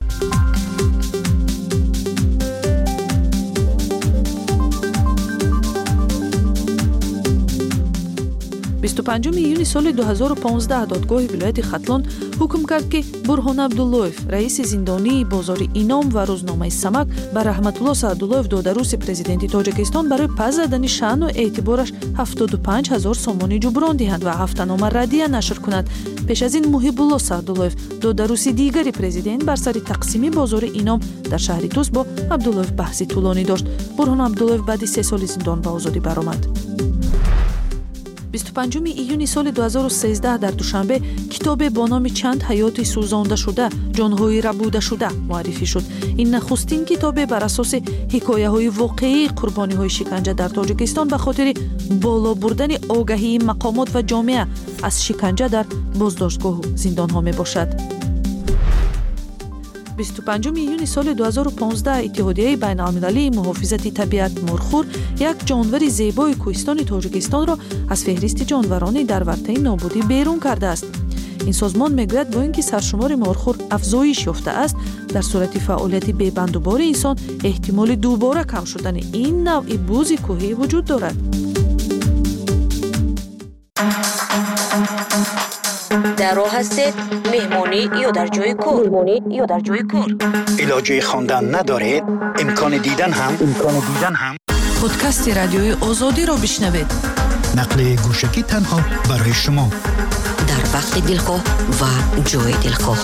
بیست و پنجم ایون سال دو هزار و پانزده دادگاه ولایت ختلان حکم کرد که برهان عبداللهیف رئیس زندانی بازار اینام و روزنامه سمک به رحمت الله سعداللهیف دادروس پرزیدنت تاجیکستان برای پس زدن شأن و اعتبارش هفتاد و پنج هزار سومانی جبران دهند و هفته‌نامه ردیه نشر کند. پیش از این محب الله سعداللهیف دادروس دیگری پرزیدنت بر سر تقسیم بازار اینام در شهر توس با عبداللهیف بحثی طولانی داشت. برهان عبداللهیف بعد سه سال زندان به آزادی برآمد. بیست و پنجم ایون سال دو هزار و سیزده در دوشنبه کتاب با نام چند حیات سوزانده شده جانهای ربوده شده معرفی شد. این نخستین کتاب بر اساس حکایه‌های واقعی قربانی‌های شکنجه در تاجیکستان به خاطر بالا بردن آگاهی مقامات و جامعه از شکنجه در بازداشتگاه و زندان‌ها میباشد. بیست و پنجم ایون سال دو هزار و پانزده اتحادیه بین‌المللی محافظت طبیعت مرخور یک جانور زیبای کوهستان تاجیکستان را از فهرست جانوران در ورطه نابودی بیرون کرده است. این سازمان میگوید با اینکه سرشمار مرخور افزایش یافته است، در صورت فعالیت بی‌بندوبار انسان احتمال دوباره کم شدن این نوع بوز کوهی وجود دارد. در راه هستید مهمانی یا در جای کار مهمانی یا در جای کار علاجه خواندن ندارید، امکان دیدن هم امکان دیدن هم پادکست رادیوی آزادی را بشنوید. نقل گوشکی تنها برای شما در وقت دلخواه و جای دلخواه.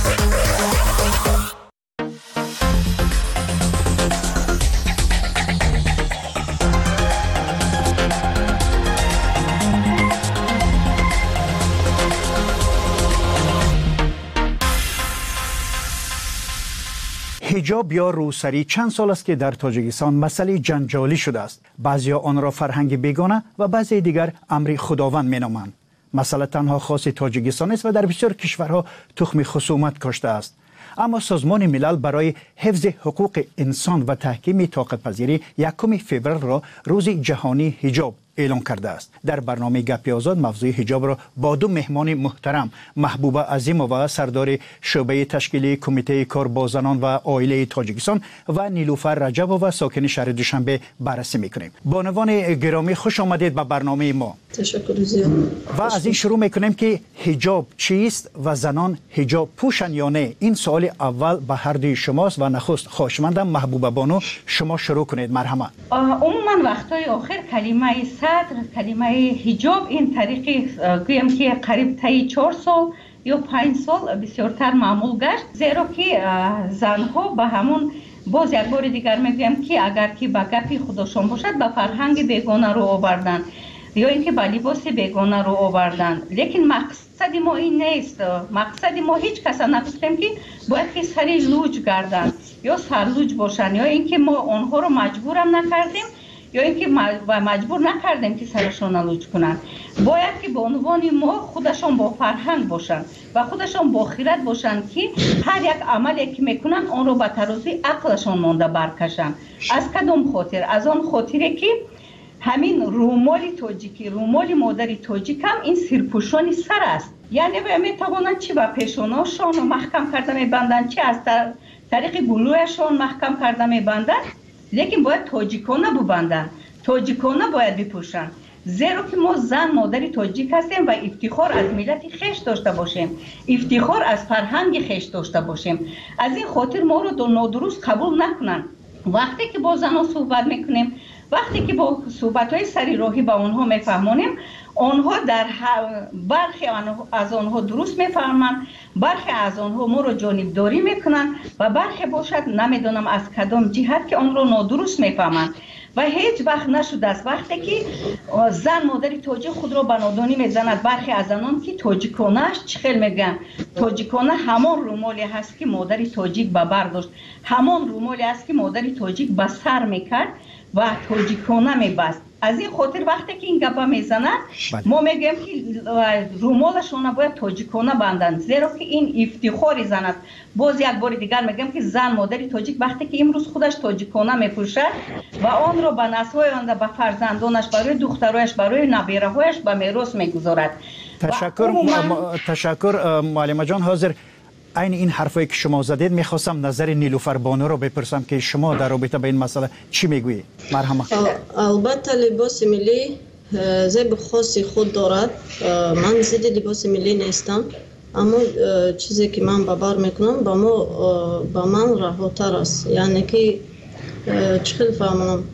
حجاب یا روسری چند سال است که در تاجیکستان مسئله جنجالی شده است. بعضی آن را فرهنگ بیگانه و بعضی دیگر امر خداوند مینامند. مسئله تنها خاص تاجیکستان است و در بسیار کشورها تخم خصومت کاشته است. اما سازمان ملل برای حفظ حقوق انسان و تحکیم طاقت پذیری یکم فوریه را روز جهانی حجاب اعلام کرده است. در برنامه گپی آزاد موضوع حجاب را با دو مهمان محترم، محبوبه عظیم و سردار شعبه تشکیلی کمیته کار با زنان و عائله تاجیکستان و نیلوفر رجب و ساکن شهر دوشنبه بررسی میکنیم. بانوان گرامی خوش آمدید به برنامه ما. تشکر زیاد. و از این شروع میکنیم که حجاب چیست و زنان حجاب پوشن یا نه؟ این سوال اول به هر دوی شماست و نخست خواهشمندم محبوبه بانو شما شروع کنید. مرحمت. عموما وقتای آخر کلمه صدر، کلمه حجاب این طریقی گویم که قریب تا چهار سال یا پنج سال بسیارتر معمول گشت، زیرا که زنها به همون باز یک بار دیگر میگویم که اگر که به گپی خودشان باشد به فرهنگ بیگانه رو آوردن یا اینکه به لباس بیگانه رو آوردن. لیکن مقصد ما این نیست. مقصد ما هیچ کس نگفتیم که باید که سری لوج گردن یا سرلوج باشن یا اینکه ما آنها رو مجبورم نکردیم یا اینکه مجبور نکردیم که سرشان لوج کنن. باید که به عنوان ما خودشان با فرهنگ باشن و خودشان با خیرت باشن که هر یک عملی که میکنن آن رو به ترازوی عقلشان مانده برکشن. از کدام خاطر؟ از آن خاطره که همین رومال تاجیکی، رومال مادری تاجیک هم این سرپوشانی سر است. یعنی میتوانند چی به پیشاناشان رو محکم کرده میبندن، چی از طریق گلویشان محکم کرده میبندن، لیکن باید تاجیکانه ببندن، تاجیکانه باید بپوشن. زیرا که ما زن مادری تاجیک هستیم و افتخار از ملت خیش داشته باشیم، افتخار از فرهنگ خیش داشته باشیم. از این خاطر ما رو دو نادرست قبول نکنن. وقتی که با زنها صحبت میکنیم وقتی که با صحبت‌های سری راهی با اونها میفهمونیم، آنها در برخی از آنها درست میفهمند، برخی از آنها ما رو جانبداری میکنن و برخی باشد نمیدونم از کدام جهت که آن رو نادرست میفهمند و هیچ وقت نشده است وقتی که زن مادری تاجیک خود را به نادانی میزند. برخی از آنان که تاجیکانه‌اش چخیل میگن، تاجیکانه همان رومالی هست که مادری تاجیک به بر داشت، همان رومالی است که مادری تاجیک به سر میکرد و تاجیکانه میبست. از این خاطر وقتی که این گپا میزنند ما میگیم که رومالشون باید تاجیکانه بندن، زیرا که این افتخاری زن است. باز یک بار دیگر میگم که زن مادری تاجیک وقتی که امروز خودش تاجیکانه میپوشد و آن را به نسل‌های آینده به فرزندانش، برای دخترایش، برای نبیره‌هایش به میراث میگذارد. تشکر عموما... تشکر معلمه جان. حاضر این این حرفایی که شما زدید میخواستم نظر نیلوفر بانو رو بپرسم که شما در رابطه با این مسئله چی میگویید؟ مرحبا. البته لباس ملی زیب خاصی خود دارد. من ضد لباس ملی نیستم، اما چیزی که من به بار میکنم با ما با من رهاتر است، یعنی که چخیل فهمونم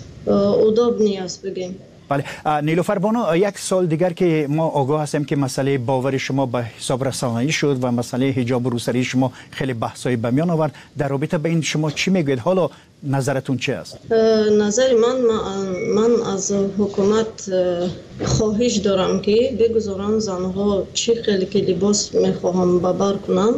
اداب نیست بگیم. بله نیلوفر بانو، یک سال دیگر که ما آگاه هستیم که مسئله باور شما به حساب رسانه‌ای شد و مسئله حجاب و روسری شما خیلی بحث‌های به میان آورد. در رابطه به این شما چی میگوید؟ حالا نظرتون چی است؟ نظر من من از حکومت خواهش دارم که بگذارن زنها چی خیلی که لباس میخواهم ببر کنم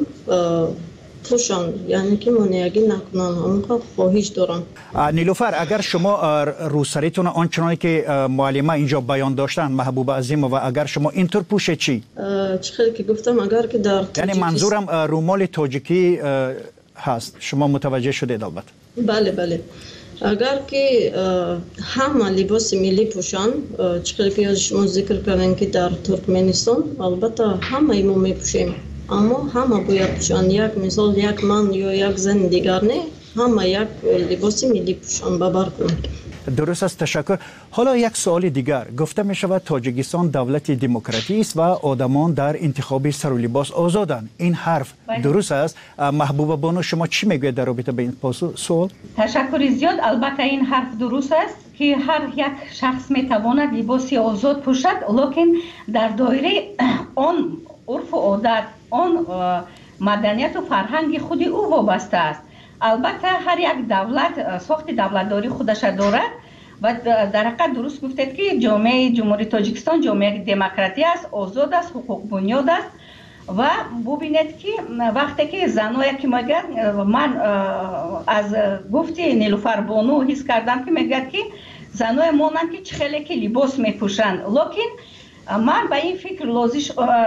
پوشان، یعنی که منیگی نکنن، اونها خواهش دارم. نیلوفر، اگر شما روسریتون آنچنانی که معلمه اینجا بیان داشتن محبوب عظیم و اگر شما اینطور پوشه چی؟ چخیلی که گفتم اگر که در یعنی منظورم رومال تاجیکی هست، شما متوجه شدید البته؟ بله بله. اگر که همه لباس ملی پوشن، چخیلی که شما ذکر کردن که در ترکمنستان البته همه ما میپوشیم، اما همه باید پوشن. یک مثال یک من یا یک زن دیگر نه، همه یک لباس ملی پوشن ببر کنن. درست است، تشکر. حالا یک سوال دیگر، گفته می شود تاجیکستان دولت دموکراتی است و آدمان در انتخاب سر و لباس آزادند. این حرف درست است؟ محبوبه بانو شما چی میگوید در رابطه با این سوال؟ تشکر زیاد. البته این حرف درست است که هر یک شخص میتواند لباسی آزاد پوشد، لکن در دایره آن عرف و عادت، آن مدنیت و فرهنگ خود او وابسته است. البته هر یک دولت ساخت دولتداری خودش دارد و در حقیقت درست گفتید که جامعه جمهوری تاجیکستان جامعه دموکراتی است، آزاد است، حقوق بنیاد است و ببینید که وقتی که زنایی که میگن، من از گفتی نیلوفر بانو حس کردم که میگه که زنای مانند که خیلی که لباس میپوشند، لکن من به این فکر راضی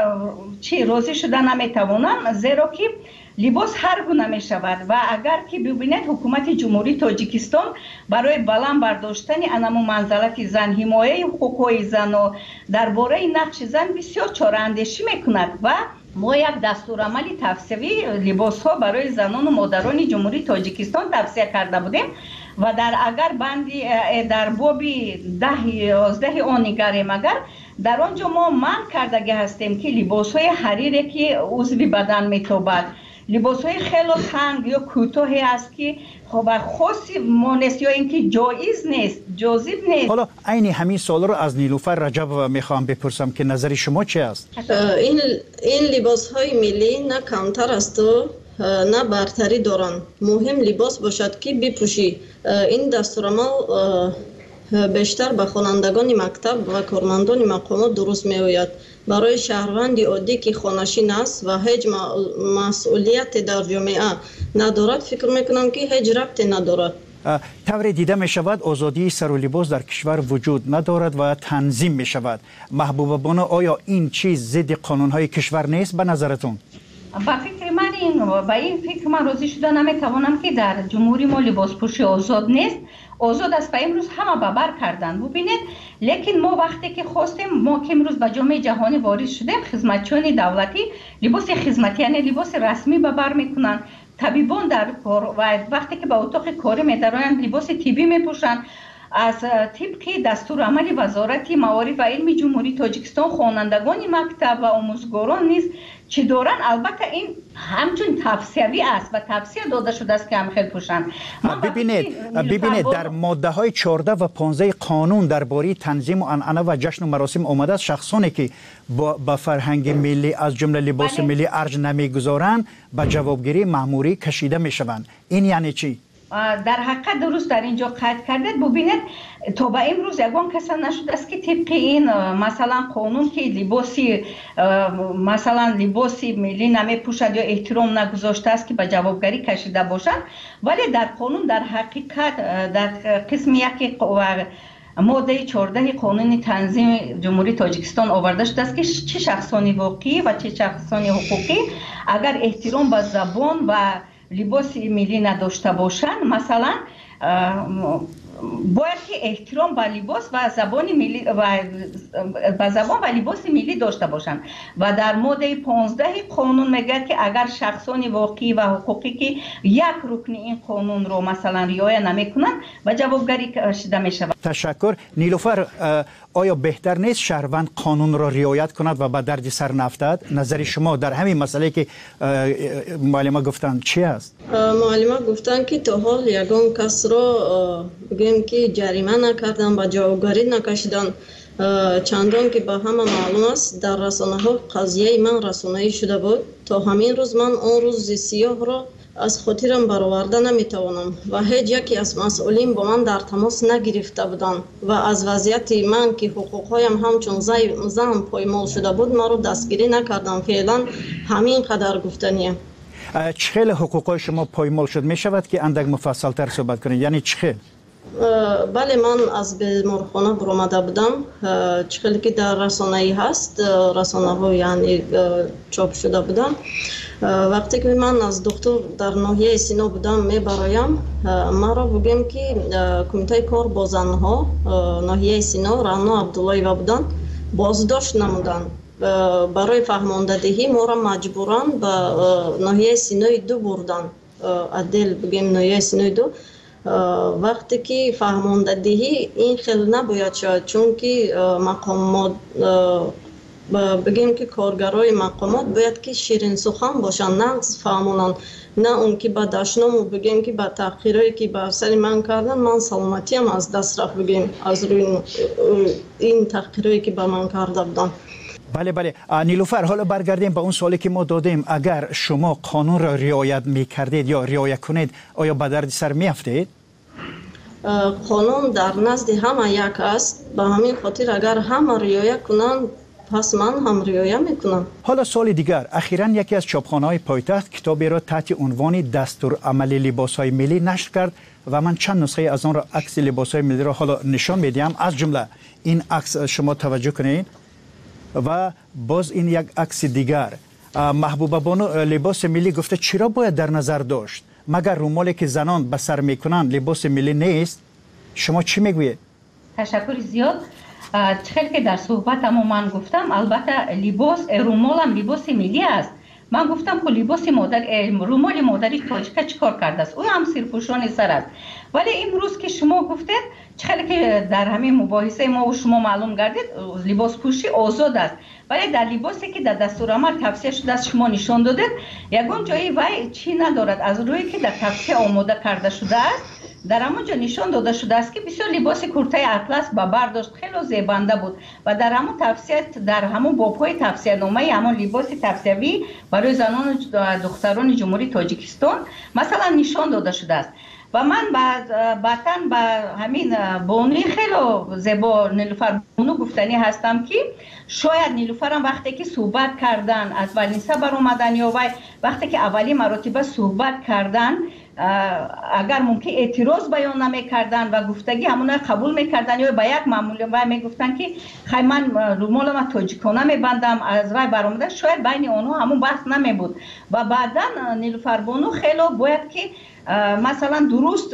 چی راضی شده نمیتوانم، زیرا که لباس هر گونه می شود و اگر که ببینید حکومت جمهوری تاجیکستان برای بلند برداشتن انمو منزلت زن، حمایه حقوق زن و درباره نقش زن بسیار چاره اندیشی میکند و ما یک دستورالعمل توصیوی لباس ها برای زنان و مادران جمهوری تاجیکستان توصیه کرده بودیم و در اگر بندی در بابی ده یازده آن نگریم، اگر در آنجا ما من کردگی هستیم که لباس های حریری که عضوی بدن میتابد، لباس های خیلی تنگ یا کوتاهی است که خب خاصی مانست یا اینکه جایز نیست، جاذب نیست. حالا عین همین سوال رو از نیلوفر رجب میخوام بپرسم که نظر شما چی است؟ این این لباس های ملی نه کمتر است و نه برتری دارن. مهم لباس باشد که بپوشی. این دستورالعمل بیشتر به خوانندگان مکتب و کارمندان مقامات درست می آید. برای شهروند عادی که خانشین است و هیچ مسئولیت در جامعه ندارد، فکر میکنم که هیچ ربطی ندارد. طور دیده می شود آزادی سر و لباس در کشور وجود ندارد و تنظیم می شود. محبوبه بانو، آیا این چیز ضد قانون های کشور نیست به نظرتون؟ با فکر من این با این فکر من راضی شده نمیتوانم که در جمهوری ما لباس پوشی آزاد نیست. آزاد است و امروز همه ببر کردن. ببینید لیکن ما وقتی که خواستیم، ما که امروز به جامعه جهانی وارد شدیم، خدمتچیان دولتی لباس خدمتی یعنی لباس رسمی ببر میکنن، طبیبان در کار و وقتی که به اتاق کاری میدارن لباس طبی میپوشن، аз тибқи дастурамали вазорати маориф ва илми ҷумҳурии тоҷикистон хонандагони мактаб ва омӯзгорон низ чӣ доранд. албатта ин ҳамчун тавсиявӣ аст ва тавсия дода шудааст ки ҳамхел пӯшанд. бибинед бибинед дар моддаҳои чордаҳ ва понздаҳи қонун дар бораи танзиму анъана ва ҷашну маросим омадааст шахсоне ки ба фарҳанги миллӣ аз ҷумла либоси миллӣ арҷ намегузоранд ба ҷавобгирии маъмурӣ кашида мешаванд. ин яъне чӣ? дар ҳақиқат дуруст дар ин ҷо қайд кардед. бубинед то ба имрӯз ягон каса нашудааст ки тибқи ин масалан қонун ки либоси масалан либоси миллӣ намепӯшад ё эҳтиром нагузоштааст ки ба ҷавобгарӣ кашида бошад. вале дар қонун дар ҳақиқат дар қисми яке моддаи чордаҳи қонуни танзими ҷумҳурии тоҷикистон оварда шудааст ки чӣ шахсони воқеӣ ва чӣ шахсони ҳуқуқӣ агар эҳтиром ба забон ва либоси миллӣ надошта бошанд, масалан бояд ки эҳтиром ба либос ва забони миллӣ ва ба забон ва либоси миллӣ дошта бошанд. ва дар моддаи понздаҳи қонун мегӯяд ки агар шахсони воқеӣ ва ҳуқуқӣ ки як рукни ин қонунро масалан риоя намекунанд ба ҷавобгарӣ кашида мешаванд. ташаккур. нилуфар, оё беҳтар нест шаҳрванд қонунро риоят кунад ва ба дарди сар нафтад? назари шумо дар ҳамин масъалае ки муаллима гуфтанд чӣ аст? муаллима гуфтанд ки то ҳол ягон касро бигӯем ки ҷарима накардан ба ҷавобгарӣ накашидан. чандон ки ба ҳама маълум аст дар расонаҳо қазияи ман расонаӣ шуда буд. то ҳамин рӯз ман он рӯзи сиёҳро аз хотирам бароварда наметавонам ва ҳеҷ яке аз масъулин бо ман дар тамос нагирифта буданд ва аз вазъияти ман ки ҳуқуқҳоям ҳамчун зан поймол шуда буд маро дастгирӣ накарданд. феълан ҳамин қадар гуфтаниям. чӣ хел ҳуқуқҳои шумо поймол шуд? мешавад ки андак муфассалтар суҳбат кунед? яъне чӣ хел? бале ман аз беморхона буромада будам. чӣ хеле ки дар расонаӣ ҳаст, расонаҳо яъне чоп шуда будам. вақте ки ман аз духтур дар ноҳияи Сино будам мебароям, маро бигӯем ки кумитаи кор бо занҳо ноҳияи Сино Раъно Абдуллоева буданд, боздошт намуданд. барои фаҳмондадиҳӣ моро маҷбуран ба ноҳияи Синои ду бурданд. адел бигӯем ноҳияи Синои ду. вақте ки фаҳмондадиҳӣ ин хел набояд шавад, чунки мақомот бигӯем ки коргарои мақомот бояд ки ширинсухан бошанд, нағз фаҳмонанд, на он ки ба дашному бигӯем ки ба таҳқирое ки ба сари ман карданд ман саломатиам аз даст рафт, бигӯем аз рӯи ин таҳқирое ки ба ман карда буданд. бале бале нилуфар, ҳоло баргардем ба он суоле ки мо додем. агар шумо қонунро риоят мекардед ё риоя кунед, оё ба дарди сар меафтед? қонун дар назди ҳама як аст. ба ҳамин хотир агар ҳама риоя кунанд, пас ман ҳам риоя мекунам. ҳоло суоли дигар. ахиран яке аз чопхонаҳои пойтахт китоберо таҳти унвони дастурамали либосҳои миллӣ нашр кард ва ман чанд нусхаи аз онро акси либосҳои миллиро ҳоло нишон медиҳам. аз ҷумла ин акс шумо таваҷҷӯҳ кунед ва боз ин як акси дигар. маҳбубабону либоси миллӣ гуфта чиро бояд дар назар дошт? магар румоле ки занон ба сар мекунанд либоси миллӣ нест? шумо чӣ мегӯед? ташаккури зиёд. чӣ хеле ки дар суҳбатамо ман гуфтам, албатта либос румолам либоси миллӣ аст. ман гуфтам ки либоси модар румоли модари тоҷика чӣ кор кардааст? ӯ ҳам сирпӯшони сар аст. вале имрӯз ки шумо гуфтед, чӣ хеле ки дар ҳамин мубоҳисаи мо шумо маълум гардид, либоспӯшӣ озод аст. вале дар либосе ки дар дастурамал тавсия шудааст шумо нишон додед, ягон ҷои вай чӣ надорад. аз рӯе ки дар тавсия омода карда шудааст, дар ҳамон ҷо нишон дода шудааст ки бисёр либоси куртаи атлас ба бар дошт, хело зебанда буд ва дар ҳамон тавсия дар ҳамон бобҳои тавсияномаи ҳамон либоси тавсиявӣ барои занону духтарони ҷумҳурии Тоҷикистон масалан нишон дода шудааст. ва ман баъдан ба ҳамин бонуи хело зебо Нилуфар Бону гуфтанӣ ҳастам ки шояд Нилуфарам вақте ки суҳбат кардан аз балниса баромадан ё вай вақте ки аввалин маротиба суҳбат кардан, агар мумкин эътироз баён намекардан ва гуфтагӣ ҳамона қабул мекардан ё ба як маъмули вай мегуфтанд ки хай ман румолама тоҷикона мебандам, аз вай баромада, шояд байни онҳо ҳамон баҳс намебуд. ва баъдан Нилуфар Бону хело бояд ки масалан дуруст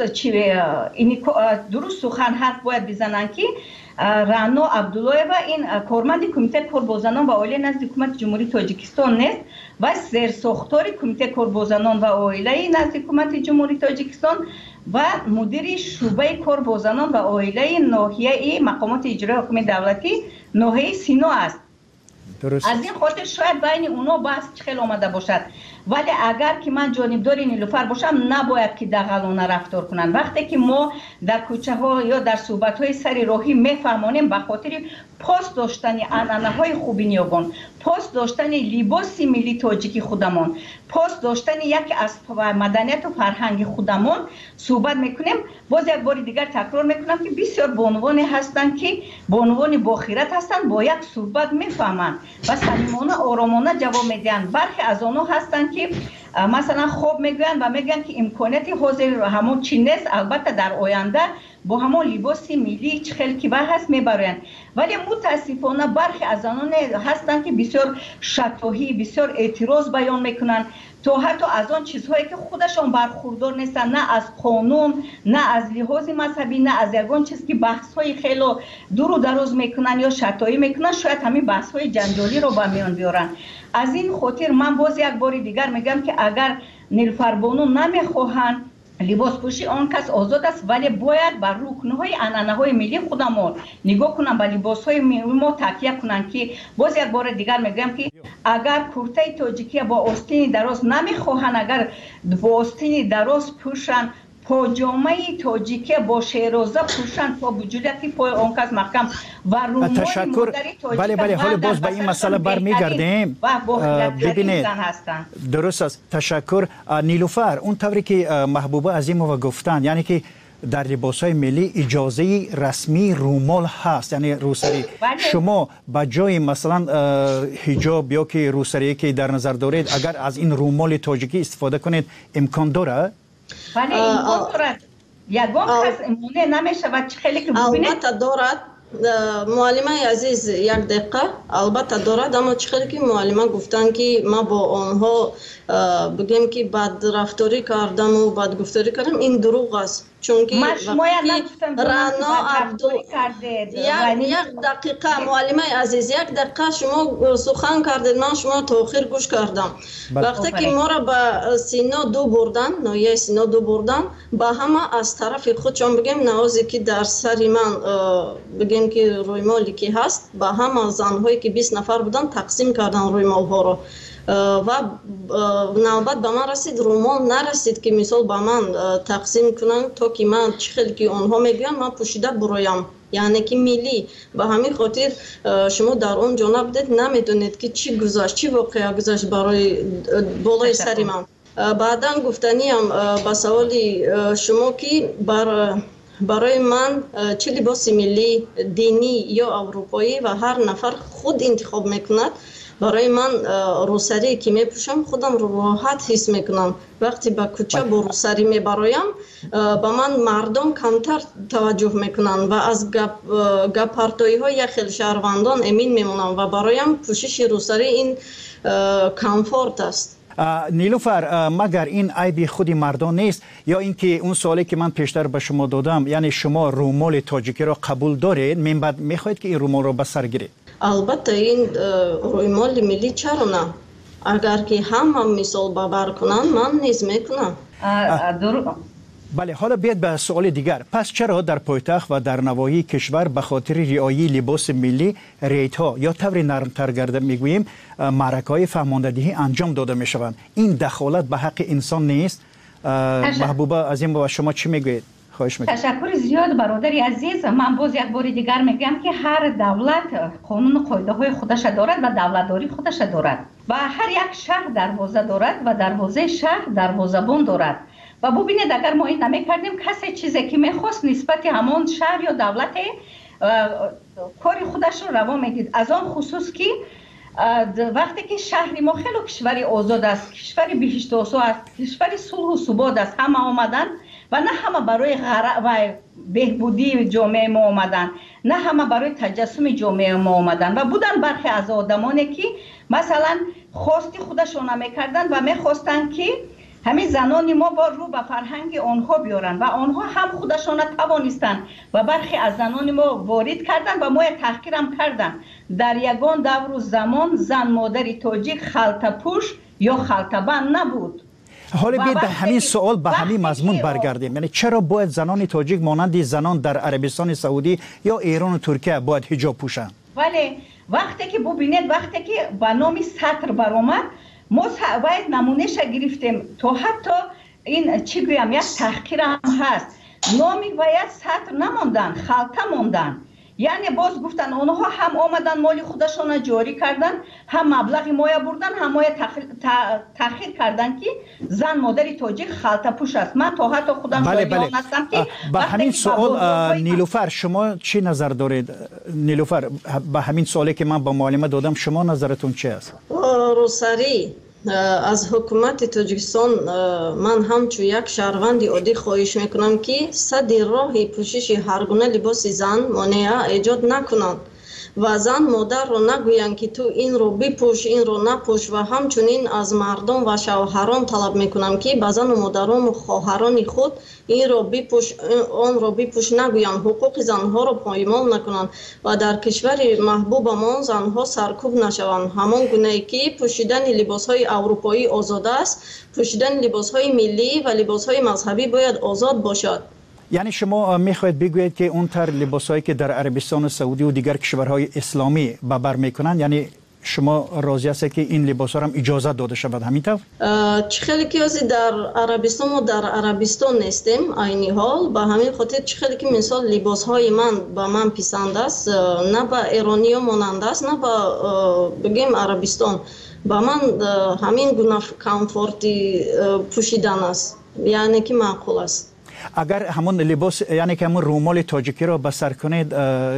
дуруст сухан ҳарф бояд бизананд ки Раъно Абдуллоева ин корманди кумитаи корбозанон ва оилаи назди ҳукумати ҷумҳурии Тоҷикистон нест, вай зерсохтори кумитаи корбозанон ва оилаи назди ҳукумати ҷумҳурии Тоҷикистон و مدیر شعبه کار با زنان و عائله ناحیه مقامات اجرایی حکومت دولتی ناحیه سینا است. درست. از این خاطر شاید بین اونا بحث خیلی آمده باشد، ولی اگر که من جانبدار نیلوفر باشم نباید که دغلانه رفتار کنند. وقتی که ما در کوچه ها یا در صحبت های سر راهی میفرمانیم به خاطر پاس داشتن عنعنه های خوبی نیابان، پاس داشتن لباس ملی تاجیکی خودمان، پاس داشتن یک از مدنیت و فرهنگ خودمان صحبت میکنیم. باز یک بار دیگر تکرار میکنم که بسیار بانوانی هستند که بانوان باخیرت هستند، با یک صحبت میفهمند و صمیمانه آرامانه جواب میدن. برخی از آنها هستند که مثلا خوب میگویند و میگن که امکاناتی حاضر همون چی نیست، البته در آینده با همون لباس ملی چه خیلی که هست میبرند. ولی متاسفانه برخی از آنان هستند که بسیار شتاهی، بسیار اعتراض بیان میکنند، تو حتی از آن چیزهایی که خودشان برخوردار نیستن، نه از قانون، نه از لحاظ مذهبی، نه از یگان چیز که بحث های خیلی دور و دراز میکنن یا شتایی میکنن، شاید همین بحث های جنجالی رو به میان بیارن. از این خاطر من باز یک بار دیگر میگم که اگر نیلوفر بانو نمیخواهند لباس پوشی، آن کس آزاد است، ولی باید بر رکنهای عنعنه‌های ملی خودمان نگاه کنن، به لباس‌های ملی ما تکیه کنن. که باز یک بار دیگر میگم که اگر کرته تاجیکی با آستین دراز نمیخواهند، اگر با آستین دراز پوشن، پاجامه تاجیکی با شیرازه پوشن تا بجولیتی پای آن کس محکم و رومال تشکر. بله بله حالا باز به این مسئله برمیگردیم. ببینید درست است. تشکر نیلوفر. اون طوری که محبوبه عظیمова گفتن، یعنی که در لباس‌های ملی اجازه رسمی رومال هست، یعنی روسری. شما با جای مثلا حجاب یا که روسری که در نظر دارید اگر از این رومال تاجیکی استفاده کنید امکان داره؟ ولی امکان دارد. یگان کس امونه نمیشه و خیلی که ببینید البته دارد. معلمه عزیز یک دقیقه، البته دارد، اما چخیلی که معلمه گفتن که ما با آنها بگیم که بد رفتاری کردم و بد گفتاری کردم، این دروغ است. چون که رانا عبدو یک دقیقه معلمه عزیز یک دقیقه شما سخن کردید، من شما تاخیر گوش کردم. وقتی که ما را به سینا دو بردن، ناحیه سینا دو بردن، با همه از طرف خودشان بگیم نوازی که در سری من بگیم که رویمالی که هست، با همه زنهایی که بیست نفر بودن تقسیم کردن رویمال ها را و نوبت به من رسید، رومال نرسید که مثال به من تقسیم کنن تا که من چه خیلی که آنها میگن من پوشیده برایم، یعنی که ملی. به همین خاطر شما در اون جانب بودید، نمیدونید که چی گذشت، چی واقعا گذشت برای بالای سری من. بعدا گفتنیم به سوال شما که بر برای من چه لباس ملی دینی یا اروپایی و هر نفر خود انتخاب میکند. برای من روسری که میپوشم خودم رو راحت حس میکنم. وقتی به کوچه با روسری میبرایم با من مردم کمتر توجه میکنن و از گپ گپارتایی های یک خیلی شهروندان امین میمونم و برایم پوشش روسری این کامفورت است. نیلوفر، مگر این عیب خودی مردان نیست یا اینکه اون سوالی که من پیشتر به شما دادم، یعنی شما رومال تاجیکی را قبول دارید، من بعد میخواید که این رومال را به سر گیرید؟ البته این رومال ملی چرا نه؟ اگر که همه مثال باور کنن من نیز میکنم. بله، حالا بیاید به سوال دیگر. پس چرا در پایتخت و در نواحی کشور به خاطر رعایت لباس ملی ریت ها یا طور نرمتر گرده میگوییم معرکه های فهماندهی انجام داده میشوند؟ این دخالت به حق انسان نیست؟ محبوبه عظیم و شما چی میگویید؟ خواهش میکنم. تشکر زیاد برادری عزیز. من باز یک بار دیگر میگم که هر دولت قانون قاعده های خودش دارد و دولتداری خودش دارد و هر یک شهر دروازه دارد و دروازه شهر دروازه‌بان دارد. و ببینید اگر ما این نمی‌کردیم کسی چیزی که می‌خواست نسبت همان شهر یا دولت کاری خودش رو روا میدید. از آن خصوص که وقتی که شهری ما خیلی کشوری آزاد است، کشوری بهشت آسا است، کشوری صلح و ثبات است، همه آمدن و نه همه برای غرق و بهبودی جامعه ما آمدن، نه همه برای تجسم جامعه ما آمدن و بودن برخی از آدمانی که مثلا خواستی خودشون نمی‌کردن و می‌خواستن که همین زنان ما با رو به فرهنگ آنها بیارن و آنها هم خودشان توانستند و برخی از زنان ما وارد کردن و ما تحقیرم کردن. در یگان دور و زمان زن مادری تاجیک خلطه پوش یا خلطه بند نبود. حالا بیاید به همین سوال به همین مضمون برگردیم. یعنی چرا باید زنان تاجیک مانند زنان در عربستان سعودی یا ایران و ترکیه باید حجاب پوشند؟ ولی وقتی که ببینید وقتی که با نام سطر برآمد ما باید نمونهش گرفتیم تو حتی این چی گویم یک تحقیر هم هست نامی باید سطر نماندن خالطه ماندن یعنی باز گفتن اونها هم آمدن مال خودشون جاری کردن هم مبلغ مایه بردن هم مایه تأخیر کردن که زن مادری تاجیک خالطه پوش است. من تا حتی خودم بله شاید بله. هستم که به همین سوال نیلوفر شما چی نظر دارید؟ نیلوفر به همین سوالی که من با معلمه دادم شما نظرتون چی است؟ روسری از حکومت تاجیکستان من همچون یک شهروند عادی خواهش میکنم که صد راه پوشش هر گونه لباس زن مانع ایجاد نکنند و زن مادر رو نگویند که تو این رو بپوش این رو نپوش و همچنین از مردم و شوهران طلب میکنم که به زن و مادران و خواهران خود این رو بپوش آن رو بپوش نگویند حقوق زنها رو پایمال نکنند و در کشور محبوب ما زنها سرکوب نشوند همان گونه که پوشیدن لباس های اروپایی آزاد است پوشیدن لباس های ملی و لباس های مذهبی باید آزاد باشد. یعنی شما میخواید بگویید که اون تر لباسایی که در عربستان سعودی و دیگر کشورهای اسلامی به بر میکنند یعنی شما راضی هستید که این لباسا هم اجازه داده شود همینطور؟ چه خیلی که در عربستان و در عربستان نیستیم عینی حال به همین خاطر چه خیلی که مثال لباس های من به من پسند است نه به ایرانی ها مانند است نه به بگیم عربستان به من همین گونه کامفورتی پوشیدن است یعنی که معقول است. اگر همون لباس یعنی که همون رومال تاجیکی را به سر کنید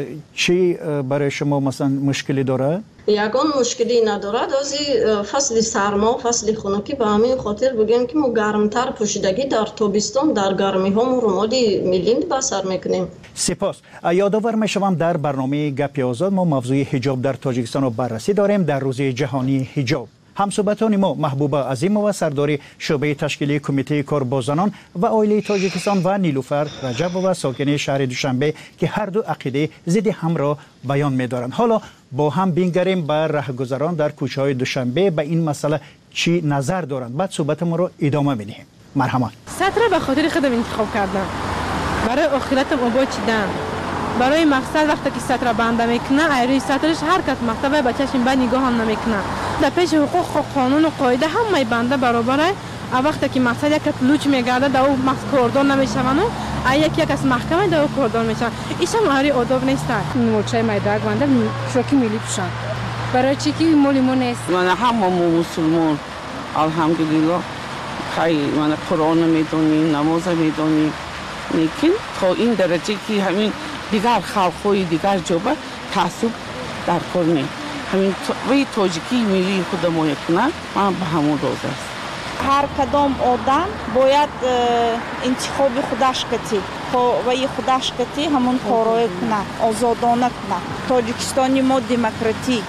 چی برای شما مثلا مشکلی داره؟ یگان مشکلی ندارد از فصل سرما فصل خنکی به همین خاطر بگیم که ما گرمتر پوشیدگی در تابستان در گرمی ها ما رومال میلیند به سر میکنیم. سپاس. یادآور میشوم در برنامه گپ آزاد ما موضوع حجاب در تاجیکستان رو بررسی داریم در روز جهانی حجاب. همصحبتان ما محبوبه عظیمова سردار شعبه تشکیلی کمیته کار با زنان و عائله تاجیکستان و نیلوفر رجبova ساکن شهر دوشنبه که هر دو عقیده ضد هم را بیان می‌دارند. حالا با هم بینگریم به رهگذران در کوچه‌های دوشنبه به این مسئله چی نظر دارند. بعد صحبت ما رو ادامه می‌دهیم. مرحبا. سطر به خاطر خودم انتخاب کردم. برای آخرتم آباد چیدن. برای مقصد وقتی که سطر بنده میکنه ایروی سطرش هر کس مکتب بچه‌ش به نگاه هم نمیکنه در پیش حقوق قانون و قاعده همه بنده برابره وقتی که مقصد یک لوچ میگرده در او مقصد کردان نمیشون و یک یک از محکمه در او کردان میشن ایش هم هری آداب نیست. موچه میدرگ بنده شوکی میلی پوشن برای چی که مولی نیست. من همه مسلمان الحمدلله خیلی من قرآن میدونی نماز میدونی لیکن تا این درجه که همین دیگر خلق‌های دیگر جوبه تعصب در کار نیم همین وی تاجیکی ملی خود ما کنه من به همون راضی است. هر کدام آدم باید انتخاب خودش کتی وی خودش کتی همون کارای کنه آزادانه کنه. تاجیکستانی ما دموکراتی.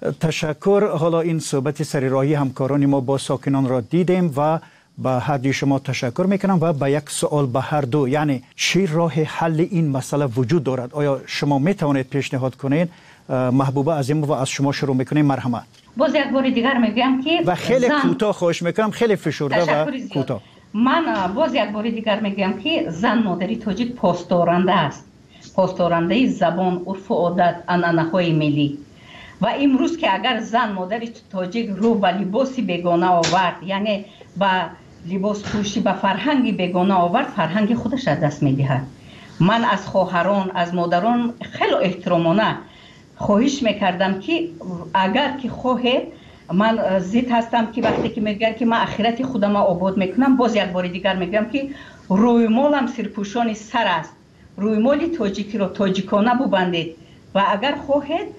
تشکر. حالا این صحبت سرراهی همکاران ما با ساکنان را دیدیم و با هر دوی شما تشکر میکنم و با یک سوال به هر دو یعنی چی راه حل این مسئله وجود دارد؟ آیا شما میتوانید پیشنهاد کنید؟ محبوبه عظیمова از شما شروع میکنیم. مرحمت. باز یک بار دیگر میگم که و خیلی کوتاه خواهش میکنم خیلی فشرده و کوتاه. من باز یک بار دیگر میگم که زن مادری تاجیک پاسدارنده است. پاسدارنده زبان، عرف و عادت، عنعنه‌های ملی. و امروز که اگر زن مادری تاجیک رو به لباسی بیگانه آورد یعنی با لباس پوشی به فرهنگی بیگانه آورد فرهنگ خودش از دست میدهد. من از خواهران از مادران خیلی احترامانه خواهش میکردم که اگر که خواهید من ضد هستم که وقتی که میگن که من آخرت خودم آباد میکنم باز یک بار دیگر میگم که روی مالم سرپوشان سر است. روی مال تاجیکی رو تاجیکانه ببندید و اگر خواهید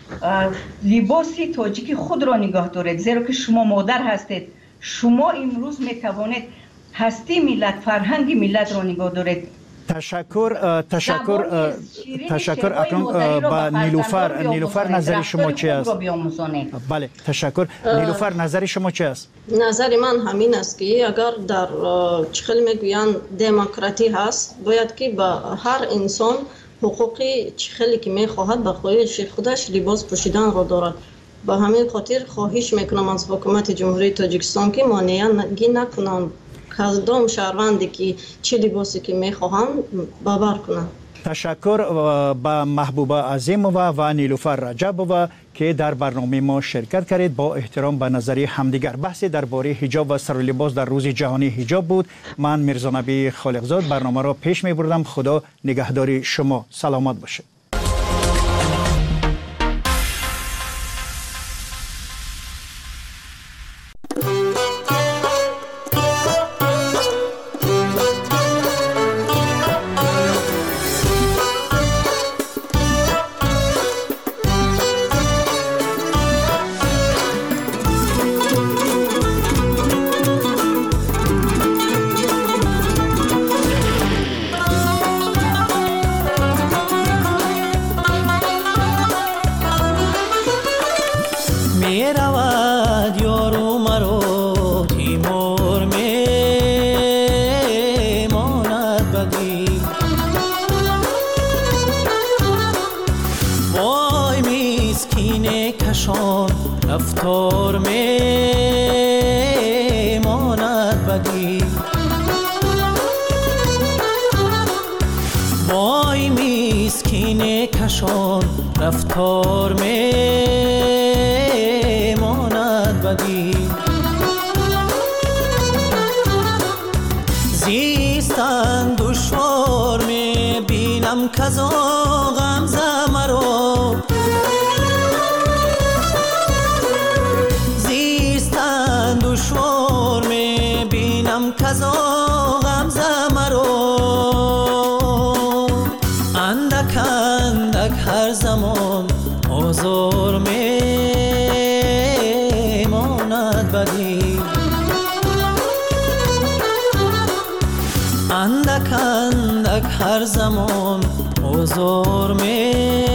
لباسی تاجیکی خود را نگاه دارید زیرا که شما مادر هستید. شما امروز میتوانید هستی ملت فرهنگی ملت را نگاه دارید. تشکر تشکر تشکر اکنون با نیلوفر نیلوفر نظر شما چی است؟ بله تشکر. نیلوفر نظر شما چی است؟ نظر من همین است که اگر در چخل میگویند دموکراتی هست باید که با هر انسان حقوقی چخلی که میخواهد به خواهش خودش لباس پوشیدن را دارد با همین خاطر خواهش میکنم از حکومت جمهوری تاجیکستان که مانعی نکنند کدام شهروندی که چه لباسی که میخواهند باور کنند. تشکر به محبوبه عظیمووا و نیلوفر رجبووا که در برنامه ما شرکت کردید. با احترام به نظریه همدیگر بحث درباره حجاب و سر و لباس در روز جهانی حجاب بود. من میرزا نبی خالقزاد برنامه را پیش می بردم. خدا نگهداری شما. سلامت باشید. رفتار می ماند بدی وای مسکین کشان رفتار می ماند بدی زیستن دشوار می بینم کزا غمزه مرا دشوار می بینم کزا غمزه مرا اندک اندک هر زمان آزار می ماند بدی اندک اندک هر زمان آزار می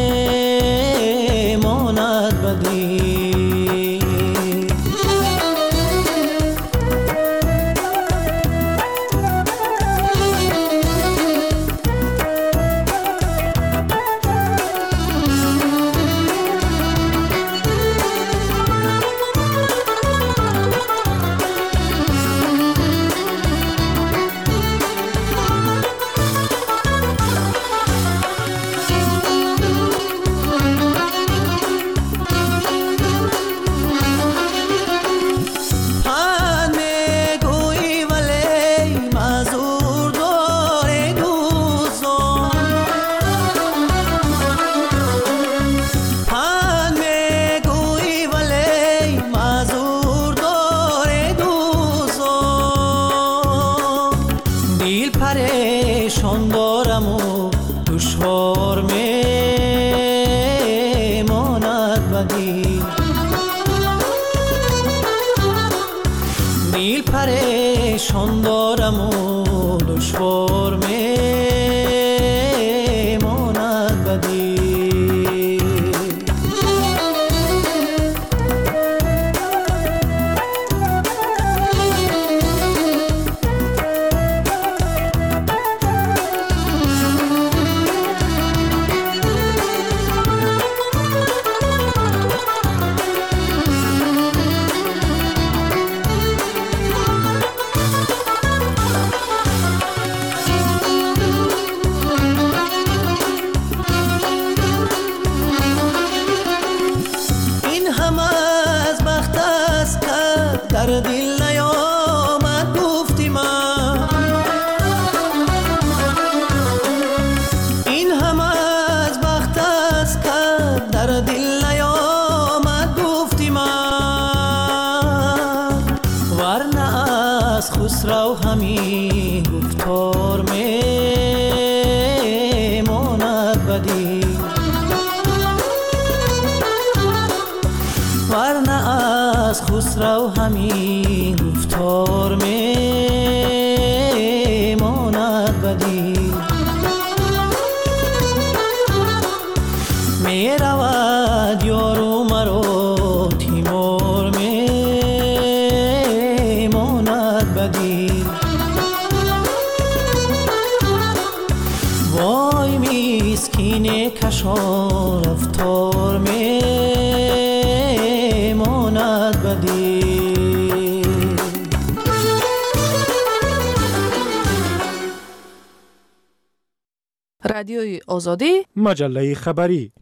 ماند بدی پریشان دارم و دشوار می ماند بدی نیل پریشان دارم و دشوار می ماند بدی در دل نیامد گفتی من این هم از بخت است که در دل نیامد گفتی من ورنه از خسرو همی گفتار می ماند بدی ورنه از خسرو همی گفتار می ماند بدی می رود یارو مرا تیمار می ماند بدی وای مسکین کشان رفتار می رادیوی آزادی، مجله خبری.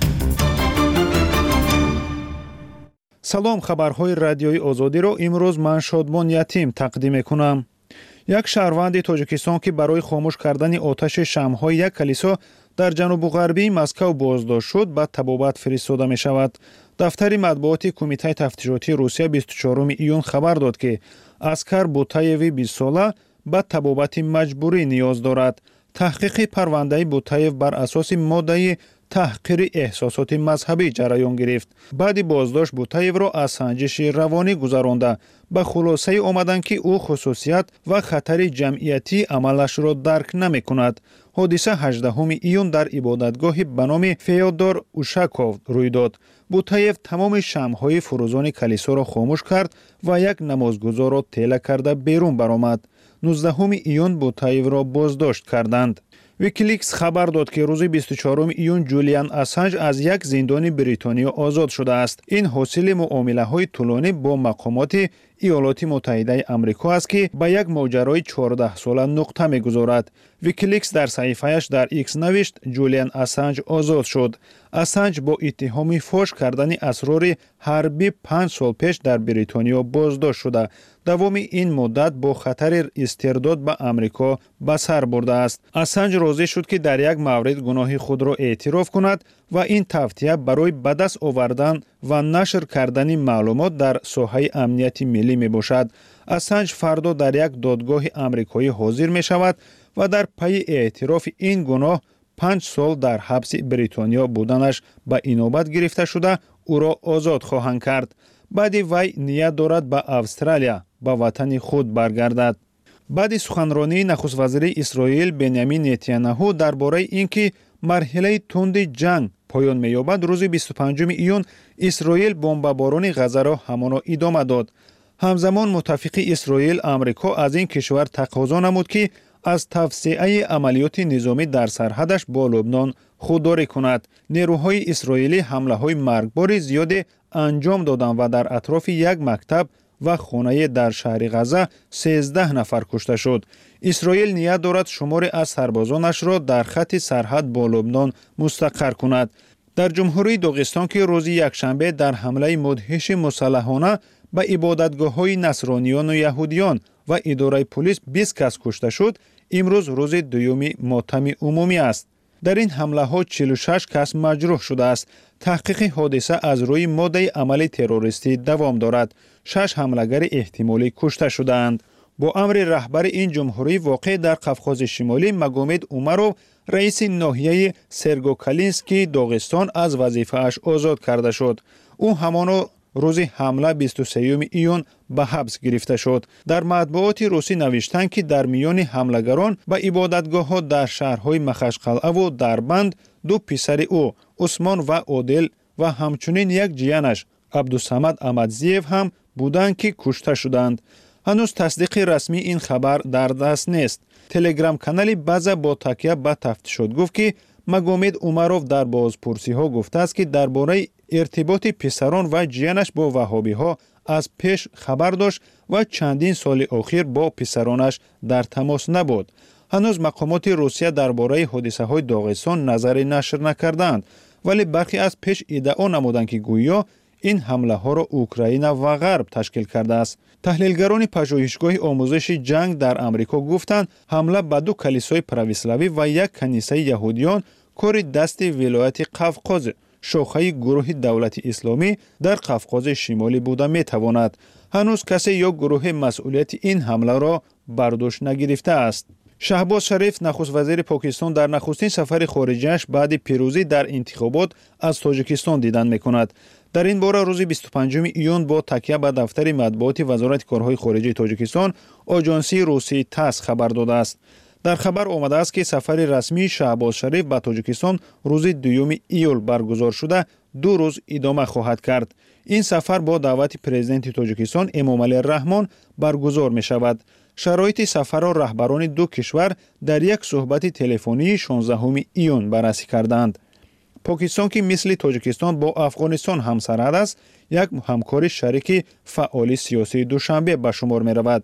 салом, хабарҳои радиои озодиро имрӯз ман Шодмон Ятим тақдим мекунам. як шаҳрванди тоҷикистон ки барои хомӯш кардани оташи шамъҳои як калисо дар ҷанубу ғарбии Москав боздошт шуд, ба табобат фиристода мешавад. дафтари матбуоти Кумитаи тафтишотии Русия бисту чорум июн хабар дод ки Аскар Бутаеви бист сола ба табобати маҷбурӣ ниёз дорад. таҳқиқи парвандаи Бутаев бар асоси моддаи таҳқири эҳсосоти мазҳабӣ ҷараён гирифт. баъди боздошт Бутаевро аз санҷиши равонӣ гузаронда ба хулосае омаданд ки ӯ хусусият ва хатари ҷамъиятии амалашро дарк намекунад. ҳодиса ҳаждаҳуми июн дар ибодатгоҳи ба номи Феодор Ушаков рӯй дод. Бутаев тамоми шамъҳои фурӯзони калисоро хомӯш кард ва як намозгузорро тела карда берун баромад. нуздаҳуми июн Бутаевро боздошт карданд. Wikileaks хабар дод ки рӯзи бисту чорум июн Ҷулиан Ассанж аз як зиндони Бритониё озод шудааст. ин ҳосили муомилаҳои тӯлонӣ бо мақомоти Иёлоти Муттаҳидаи Амрико аст ки ба як моҷарои чордаҳсола нуқта мегузорад. Wikileaks дар саҳифаяш дар X навишт: Ҷулиан Ассанж озод шуд. Ассанж бо иттиҳоми фош кардани асрори ҳарбӣ панҷ сол пеш дар Бритониё боздошт шуда, давоми ин муддат бо хатари истирдод ба Амрико ба сар бурдааст. Ассанж розӣ шуд ки дар як маврид гуноҳи худро эътироф кунад ва ин тавтия барои ба даст овардан ва нашр кардани маълумот дар соҳаи амнияти миллӣ мебошад. Ассанж фардо дар як додгоҳи амрикоӣ ҳозир мешавад ва дар пайи эътирофи ин гуноҳ панҷ сол дар ҳабси Бритониё буданаш ба инобат гирифта шуда, ӯро озод хоҳанд кард. баъди вай ният дорад ба Австралия, ба ватани худ баргардад. баъди суханронии нахуствазири Исроил Бенямин Нетаняҳу дар бораи ин ки марҳилаи тунди ҷанг поён меёбад, рӯзи бисту панҷум июн Исроил бомбаборони Ғазаро ҳамоно идома дод. ҳамзамон муттафиқи Исроил Амрико аз ин кишвар тақозо намуд ки аз тавсеаи амалиёти низомӣ дар сарҳадаш бо Лубнон худдорӣ кунад. нерӯҳои исроилӣ ҳамлаҳои маргбори зиёде анҷом доданд ва дар атрофи як мактаб ва хонае дар шаҳри Ғаза сездаҳ нафар кушта шуд. Исроил ният дорад шуморе аз сарбозонашро дар хатти сарҳад бо Лубнон мустақар кунад. дар ҷумҳурии Доғистон ки рӯзи якшанбе дар ҳамлаи мудҳиши мусаллаҳона ба ибодатгоҳҳои насрониёну яҳудиён ва идораи пулис бист кас кушта шуд, имрӯз рӯзи дуюми мотами умумӣ аст. дар ин ҳамлаҳо чилу шаш кас маҷрӯҳ шудааст. таҳқиқи ҳодиса аз рӯи моддаи амали террористӣ давом дорад. шаш ҳамлагари эҳтимолӣ кушта шудаанд. бо амри раҳбари ин ҷумҳурӣ воқеъ дар Қавқози Шимолӣ Магомед Умаров, раиси ноҳияи Сергокалинскии Доғистон аз вазифааш озод карда шуд. ӯ ҳамоно рӯзи ҳамла бисту сеюми июн ба ҳабс гирифта шуд. дар матбуоти русӣ навиштанд ки дар миёни ҳамлагарон ба ибодатгоҳҳо дар шаҳрҳои Махашқалъаву Дарбанд ду писари ӯ Усмон ва Одил ва ҳамчунин як ҷиянаш Абдусамад Амадзиев ҳам буданд ки кушта шуданд. ҳанӯз тасдиқи расмии ин хабар дар даст нест. Телеграм-канали База бо такя ба тафтишот гуфт ки Магомед Умаров дар бозпурсиҳо гуфтааст ки дар бораи иртиботи писарон ва ҷиянаш бо ваҳҳобиҳо аз пеш хабар дошт ва чандин соли охир бо писаронаш дар тамос набуд. ҳанӯз мақомоти Русия дар бораи ҳодисаҳои Доғистон назаре нашр накарданд, вале бархе аз пеш иддао намуданд ки гӯё ин ҳамлаҳоро Украина ва Ғарб ташкил кардааст. таҳлилгарони пажӯҳишгоҳи омӯзиши ҷанг дар Амрико гуфтанд, ҳамла ба ду калисои правиславӣ ва як канисаи яҳудиён кори дасти вилояти Қавқоз, шохаи гурӯҳи давлати исломӣ дар Қавқози Шимолӣ буда метавонад. ҳанӯз касе ё гурӯҳе масъулияти ин ҳамларо бардошт нагирифтааст. Шаҳбоз Шариф, нахуствазири Покистон, дар нахустин сафари хориҷиаш баъди пирӯзӣ дар интихобот аз Тоҷикистон дидан мекунад. дар ин бора рӯзи бисту панҷум июн бо такя ба дафтари матбуоти Вазорати корҳои хориҷии Тоҷикистон оҷонсии русии ТАСС хабар додааст. дар хабар омадааст ки сафари расмии Шаҳбоз Шариф ба Тоҷикистон рӯзи дуюми июл баргузор шуда ду рӯз идома хоҳад кард. ин сафар бо даъвати президенти Тоҷикистон Эмомалӣ Раҳмон баргузор мешавад. шароити сафарро раҳбарони ду кишвар дар як суҳбати телефонии шонздаҳуми июн баррасӣ карданд. Покистон ки мисли Тоҷикистон бо Афғонистон ҳамсарҳад аст, як ҳамкори шарики фаъоли сиёсии Душанбе ба шумор меравад.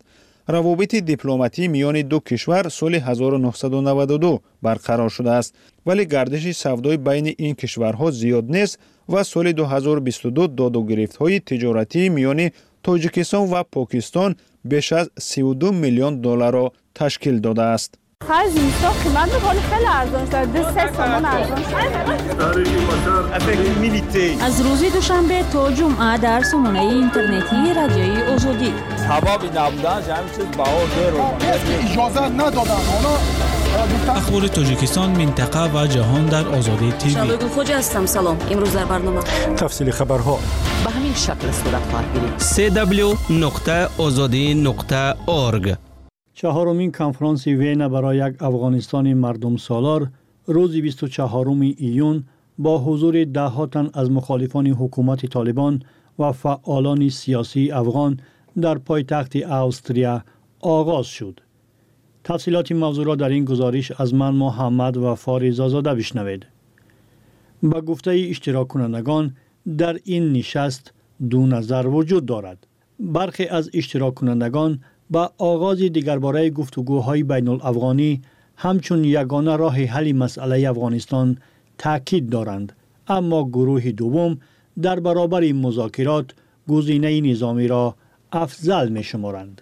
روابط دیپلماتی میان دو کشور سال هزار و نهصد و نود و دو برقرار شده است، ولی گردش سودای بین این کشورها زیاد نیست و سال دو هزار و بیست و دو داد و گرفت‌های تجارتی میان تاجیکستان و پاکستان بیش از سی و دو میلیون دلار را تشکیل داده است. خرج اینستا قیمت می‌کنه خیلی ارزان شده، دو سه تومان ارزان شده. از روز دوشنبه تا جمعه در سامانه اینترنتی رادیوی آزادی. سبب نبودنش همین چیز بها زیرو. اجازه ندادن اونا. اخبار تاجیکستان، منطقه و جهان در آزادی تیوی. شبگل خوج هستم. سلام. امروز در برنامه تفصیل خبرها به همین شکل صورت خواهد گرفت. سی دبلیو نقطه آزادی نقطه اورگ. چهارمین کنفرانس وین برای یک افغانستان مردم سالار روز بیست و چهارم ایون با حضور ده ها تن از مخالفان حکومت طالبان و فعالان سیاسی افغان در پایتخت استرالیا آغاز شد. تفصیلات موضوع را در این گزارش از من محمد وفا رضازاده بشنوید. با گفته اشتراک کنندگان در این نشست دو نظر وجود دارد. برخی از اشتراک کنندگان با آغاز دیگرباره گفتگوهای بین الافغانی همچون یگانه راه حل مسئله افغانستان تاکید دارند، اما گروه دوم در برابر مذاکرات گزینه نظامی را افضل می شمارند.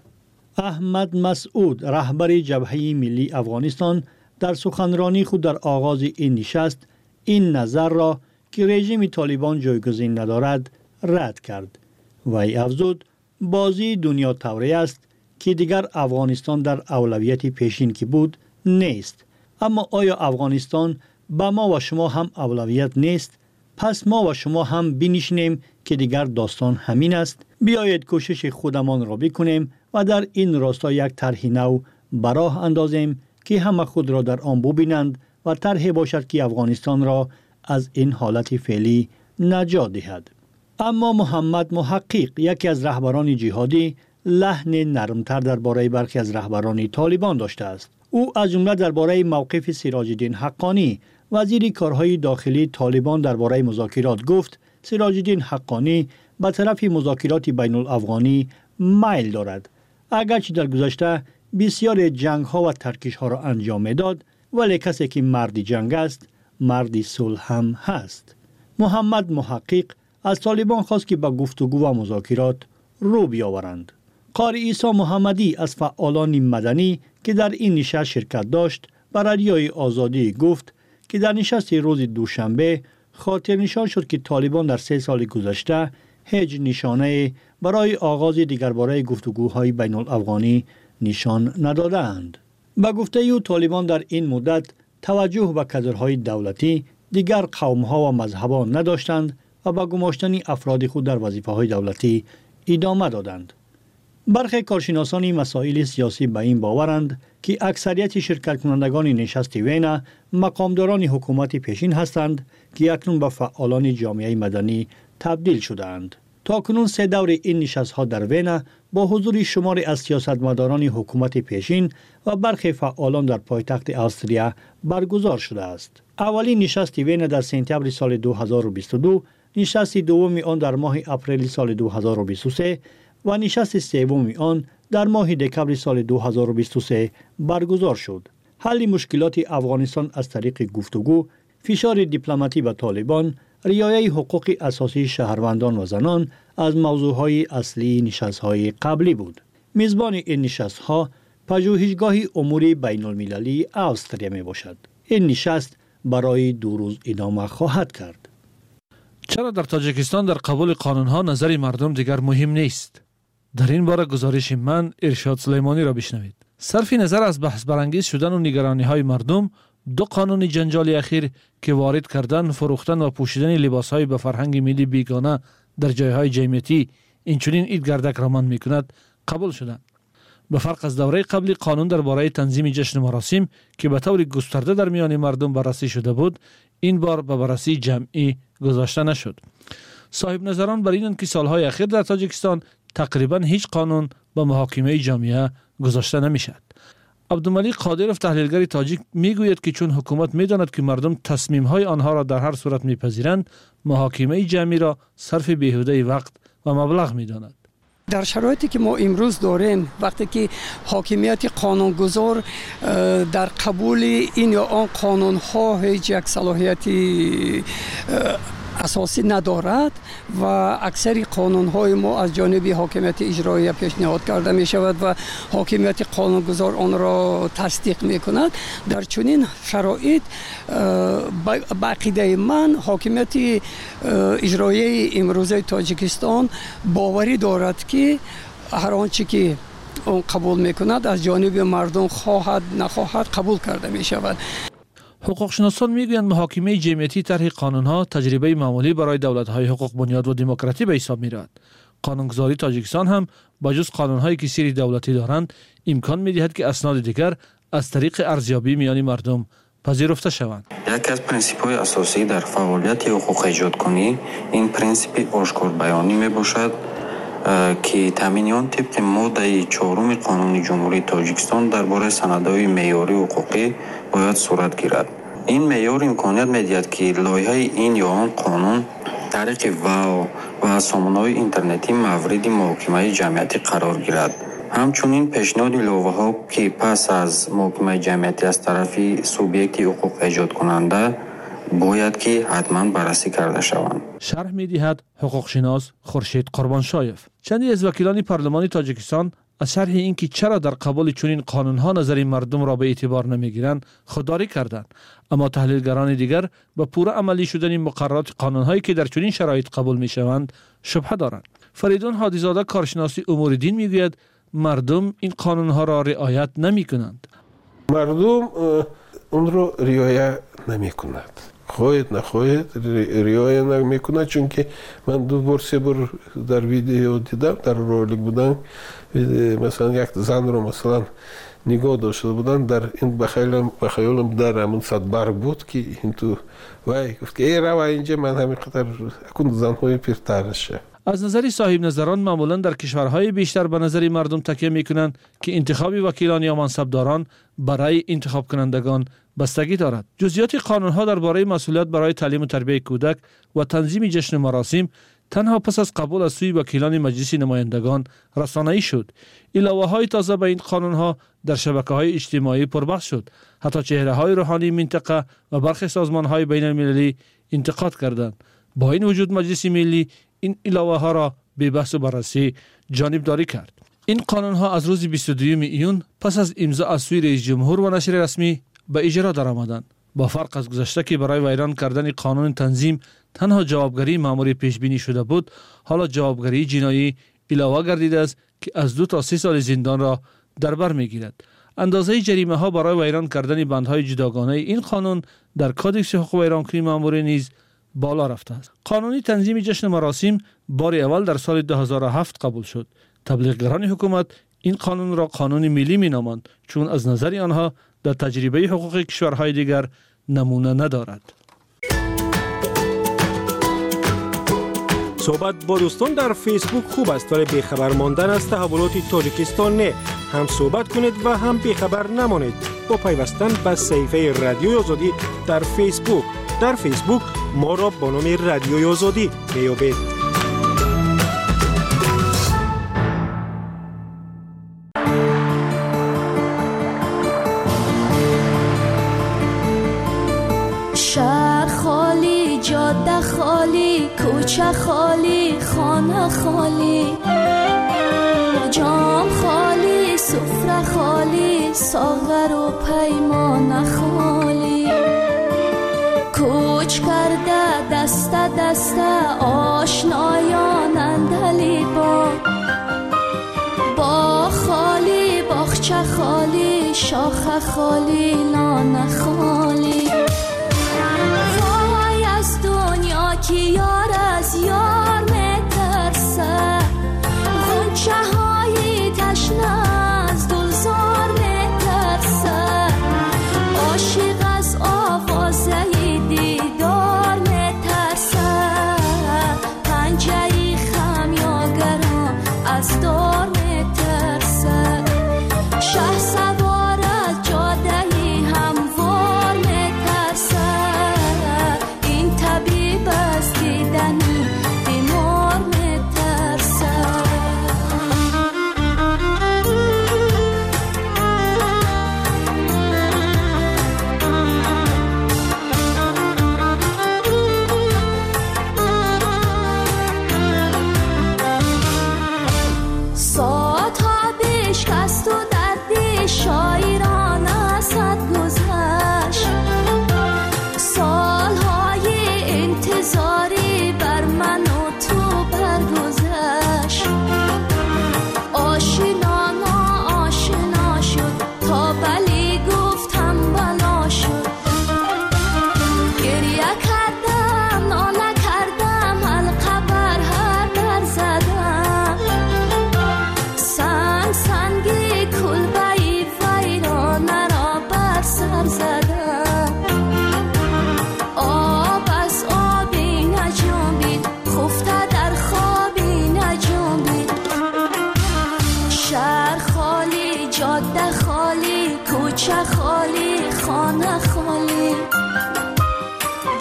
احمد مسعود رهبر جبهه ملی افغانستان در سخنرانی خود در آغاز این نشست این نظر را که رژیم طالبان جایگزین ندارد رد کرد. وی افزود بازی دنیا طوری است که دیگر افغانستان در اولویت پیشین که بود نیست. اما آیا افغانستان به ما و شما هم اولویت نیست؟ پس ما و شما هم بنشینیم که دیگر داستان همین است. بیایید کوشش خودمان را بکنیم و در این راستا یک طرح نو براه اندازیم که همه خود را در آن ببینند و طرحی باشد که افغانستان را از این حالت فعلی نجات دهد. اما محمد محقق، یکی از رهبران جهادی، لحن نرمتر درباره برخی از رهبران طالبان داشته است. او از جمله درباره موقف سراج الدین حقانی، وزیر کارهای داخلی طالبان، درباره مذاکرات گفت سراج الدین حقانی به طرف مذاکرات بین الافغانی میل دارد. اگرچه در گذشته بسیار جنگ ها و ترکش ها را انجام میداد، ولی کسی که مرد جنگ است مرد صلح هم هست. محمد محقق از طالبان خواست که به گفتگو و مذاکرات رو بیاورند. قاری عیسی محمدی از فعالان مدنی که در این نشست شرکت داشت به رادیوی آزادی گفت که در نشست روز دوشنبه خاطر نشان شد که طالبان در سه سال گذشته هیچ نشانه برای آغاز دیگرباره گفتگوهای بین الافغانی نشان ندادند. به گفته او طالبان در این مدت توجه به کادرهای دولتی، دیگر قومها و مذهبها نداشتند و به گماشتن افراد خود در وظیفه‌های دولتی ادامه دادند. برخی کارشناسان مسائل سیاسی به این باورند که اکثریت شرکت کنندگان نشست وین مقامداران حکومت پیشین هستند که اکنون به فعالان جامعه مدنی تبدیل شده‌اند. تا کنون سه دور این نشست‌ها در وین با حضور شماری از سیاستمداران حکومت پیشین و برخی فعالان در پایتخت استرالیا برگزار شده است. اولین نشست وین در سپتامبر سال دو هزار و بیست و دو، نشست دوم آن در ماه اپریل سال دو هزار و بیست و سه و نشست سوم آن در ماه دکمبر سال دو هزار و بیست و سه برگزار شد. حل مشکلات افغانستان از طریق گفتگو، فشار دیپلماتی به طالبان، رعایت حقوق اساسی شهروندان و زنان از موضوعهای اصلی نشست‌های قبلی بود. میزبان این نشست‌ها پژوهشگاه امور بین المللی استرالیا می باشد. این نشست برای دو روز ادامه خواهد کرد. چرا در تاجیکستان در قبول قانون‌ها نظر مردم دیگر مهم نیست؟ در این باره گزارش من ارشاد سلیمانی را بشنوید. صرف نظر از بحث برانگیز شدن و نگرانی‌های مردم، دو قانون جنجالی اخیر که وارد کردن، فروختن و پوشیدن لباس‌های به فرهنگ ملی بیگانه در جایهای جمعیتی اینچنین عید گردک را منع می‌کند قبول شدند. به فرق از دوره قبلی، قانون درباره تنظیم جشن مراسم که به طور گسترده در میان مردم بررسی شده بود، این بار به بررسی جمعی گذاشته نشد. صاحب نظران بر اینند که سالهای اخیر در تاجیکستان تقریبا هیچ قانون به محاکمه جامعه گذاشته نمیشد. عبدالملیک قادرов تحلیلگر تاجیک میگوید که چون حکومت میداند که مردم تصمیم‌های آنها را در هر صورت میپذیرند، محاکمه جمعی را صرف بیهوده وقت و مبلغ میداند. در شرایطی که ما امروز داریم، وقتی که حاکمیت قانونگذار در قبول این یا آن قانونها هیچ یک صلاحیتی اساسی ندارد و اکثر قانونهای ما از جانب حاکمیت اجرایی پیشنهاد کرده می شود و حاکمیت قانونگذار آن را تصدیق می کند. در چنین شرایط به عقیده من حاکمیت اجرایی امروزه تاجیکستان باوری دارد که هر آنچه که اون قبول می کند از جانب مردم خواهد نخواهد قبول کرده می شود. حقوقشناسان میگویند محاکمه جمعیتی طرح قانونها تجربه معمولی برای دولت‌های حقوق بنیاد و دموکراتی به حساب می‌رود. قانونگذاری تاجیکستان هم با جز قانون‌هایی که سیری دولتی دارند امکان می‌دهد که اسناد دیگر از طریق ارزیابی میان مردم پذیرفته شوند. یکی از پرینسیپ‌های اساسی در فعالیت حقوق ایجادکنی این پرینسیپ آشکار بیانی میباشد که تامین طبق ماده چهارم قانون جمهوری تاجیکستان درباره سندهای معیاری حقوقی باید صورت گیرد. این معیار امکانیت می‌دهد که لایحه این یا آن قانون طریق واو و سامانه‌های اینترنتی مورد محاکمه جمعیتی قرار گیرد. همچنین پیشنهاد لایحه‌ها که پس از محاکمه جمعیتی از طرف سوبیکت حقوق ایجاد کننده باید که حتما بررسی کرده شوند. شرح می‌دهد حقوق شناس خورشید قربانشایف. چندی از وکیلان پارلمانی تاجیکستان از شرح اینکه چرا در قبول چنین قانون‌ها نظر مردم را به اعتبار نمی‌گیرند خودداری کردند، اما تحلیلگران دیگر به پوره عملی شدن مقررات قانون‌هایی که در چنین شرایط قبول می‌شوند شبهه دارند. فریدون هادیزاده کارشناسی امور دین می‌گوید مردم این قانون‌ها را رعایت نمی‌کنند. مردم اون را رعایت نمی‌کنند. خواهد نخواهد رعایت نمی‌کنند، چون که من دو بار سه بار در ویدیو دیدم، در رولینگ بودن مثلا یک زن رو مثلا نگاه داشته بودن، در این بخیالم بخیالم در همون صد برگ بود که این تو وای گفت که ای روا اینجا من همین قدر اکون زنهای پیرترشه. از نظر صاحب نظران معمولا در کشورهای بیشتر به نظر مردم تکیه میکنند که انتخاب وکیلان یا منصبداران برای انتخاب کنندگان بستگی دارد. جزئیات قانونها درباره مسئولیت برای تعلیم و تربیت کودک و تنظیم جشن مراسم تنها پس از قبول از سوی وکیلان مجلس نمایندگان رسانه‌ای شد. علاوه‌های تازه به این قانونها در شبکه‌های اجتماعی پربحث شد. حتی چهره‌های روحانی منطقه و برخی سازمان‌های بین‌المللی انتقاد کردند. با این وجود مجلس ملی این علاوه‌ها را به بحث و بررسی جانبداری کرد. این قانون‌ها از روز بیست و دوم ایون پس از امضا از سوی رئیس جمهور و نشر رسمی به اجرا درآمدند. با فرق از گذشته که برای ویران کردن قانون تنظیم تنها جوابگری ماموری پیش بینی شده بود، حالا جوابگری جنایی علاوه گردیده است که از دو تا سه سال زندان را در بر میگیرد. اندازه جریمه ها برای ویران کردن بندهای جداگانه این قانون در کادکس حقوق ویرانکنی ماموری نیز بالا رفته است. قانونی تنظیم جشن مراسم بار اول در سال دو هزار و هفت قبول شد. تبلیغگران حکومت این قانون را قانون ملی مینامند، چون از نظر آنها در تجربه حقوق کشورهای دیگر نمونه ندارد. صحبت با دوستان در فیسبوک خوب است، ولی بیخبر ماندن از تحولات تاجیکستان نه. هم صحبت کنید و هم بیخبر نمانید با پیوستن به صفحه رادیوی آزادی در فیسبوک. در فیسبوک ما را با نام رادیوی آزادی میابید. شهر خالی، جاده خالی، کوچه خالی، خانه خالی، جام خالی، سفره خالی، ساغر و پیمان خالی، کوچ کرده دست دست آشنایان اندلی با با خالی، باغچه خالی، شاخه خالی، لانه خالی. وای از دنیا که یار از یار میترسه، غنچه های تشنه از گلزار میترسه، عاشق از آوازه دیدار میترسه، پنجه خمیاگران از دار میترسه، شه سوار از جاده هموار میترسه،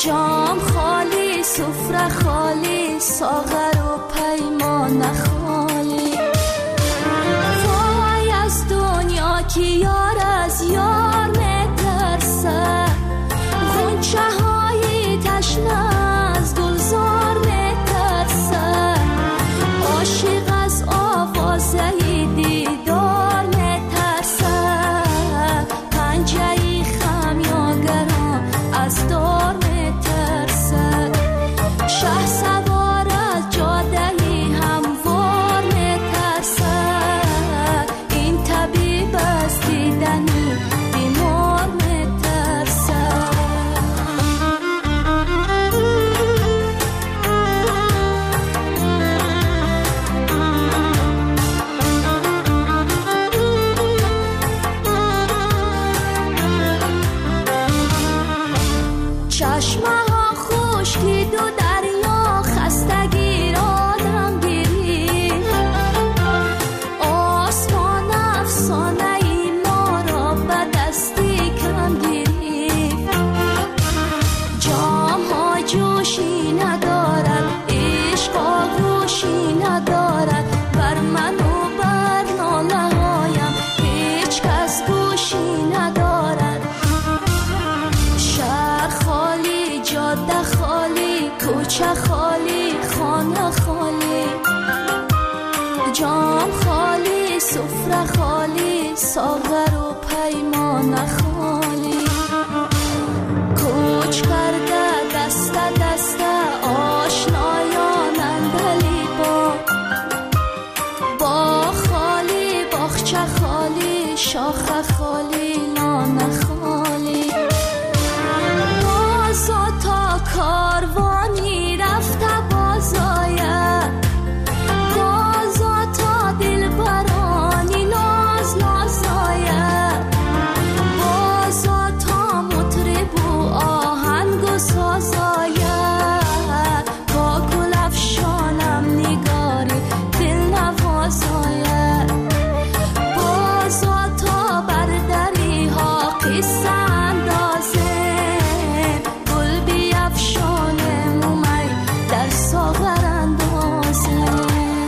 جام خالی سفره خالی ساغر و پیمان خالی وای از دنیا که یار از یار میترسه غنچه های تشنه از گلزار میترسه عاشق از آوازه دیدار میترسه پنجه خمیاگران از دار میترسه شه سوار از جاده هموار میترسه این طبیب از دیدنی بیمار میترسه چشمه ها خشکی دو دریا خستگی را دم گیری آسمان افسانه ای ما را به دستی کم گیری جام ها جوشی ندارد عشق آغوشی ندارد بر من و بر ناله هایم هیچ کس گوشی ندارد شهر خالی جاده خالی کوچه خالی خانه خالی جام خالی سفره خالی ساغر و پیمان خالی کوچ کرده دست دست آشنایان اندلی با با خالی باغچه خالی شاخه خالی لانه خالی بازا تا کاروانی رفته بازایه بازا تا دل برانی ناز نازایه بازا تا مطرب و آهنگ و سازایه با گل افشانم نگاری دل نوازایه بازا تا بردری ها قصه اندازه گل بیفشانه مومی در ساغر اندازه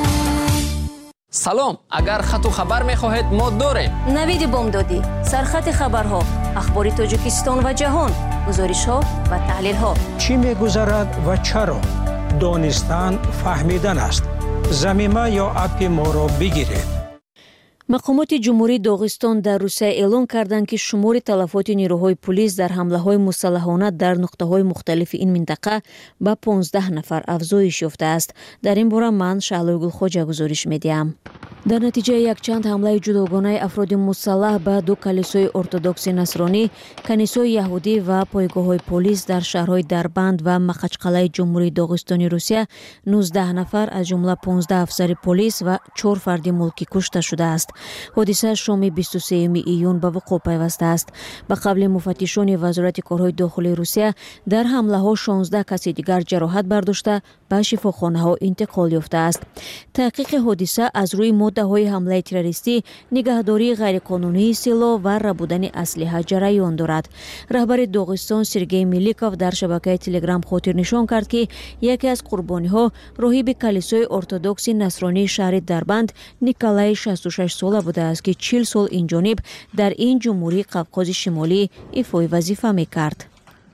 سلام، اگر خط و خبر میخواهید ما داریم. نوید بامدادی، سرخط خبرها، اخبار تاجیکستان و جهان، گزارش ها و تحلیل ها. چی میگذرد و چرا؟ دانستن فهمیدن است. زمینه یا اپ ما را بگیرید. مقامات جمهوری داغستان در روسیه اعلام کردند که شمار تلفات نیروهای پلیس در حمله‌های مسلحانه در نقطه‌های مختلف این منطقه به پانزده نفر افزایش یافته است. در این باره من شعله گلخواجه گزارش می‌دهم. در نتیجه یک چند حمله جداگانه افراد مسلح به دو کلیسای ارتدوکس نصرانی، کنیسای یهودی و پایگاه‌های پلیس در شهرهای دربند و مخچقلعه جمهوری داغستان روسیه نوزده نفر از جمله پانزده افسر پلیس و چهار فرد ملکی کشته شده است. حادثه شام بیست و سوم ایون به وقوع پیوسته است. به قبل مفتشان وزارت کارهای داخلی روسیه در حمله ها شانزده کسی دیگر جراحت برداشته به شفاخانه ها انتقال یافته است. تحقیق حادثه از روی ماده های حمله تروریستی، نگهداری غیرقانونی سلاح و ربودن اسلحه جریان دارد. رهبر داغستان سرگئی میلیکوف در شبکه تلگرام خاطر نشان کرد که یکی از قربانی ها راهب کلیسای ارتدوکس نصرانی شهر دربند نیکولای شصت و شش ساله بوده است که چهل سال این جانب در این جمهوری قفقاز شمالی ایفای وظیفه میکرد.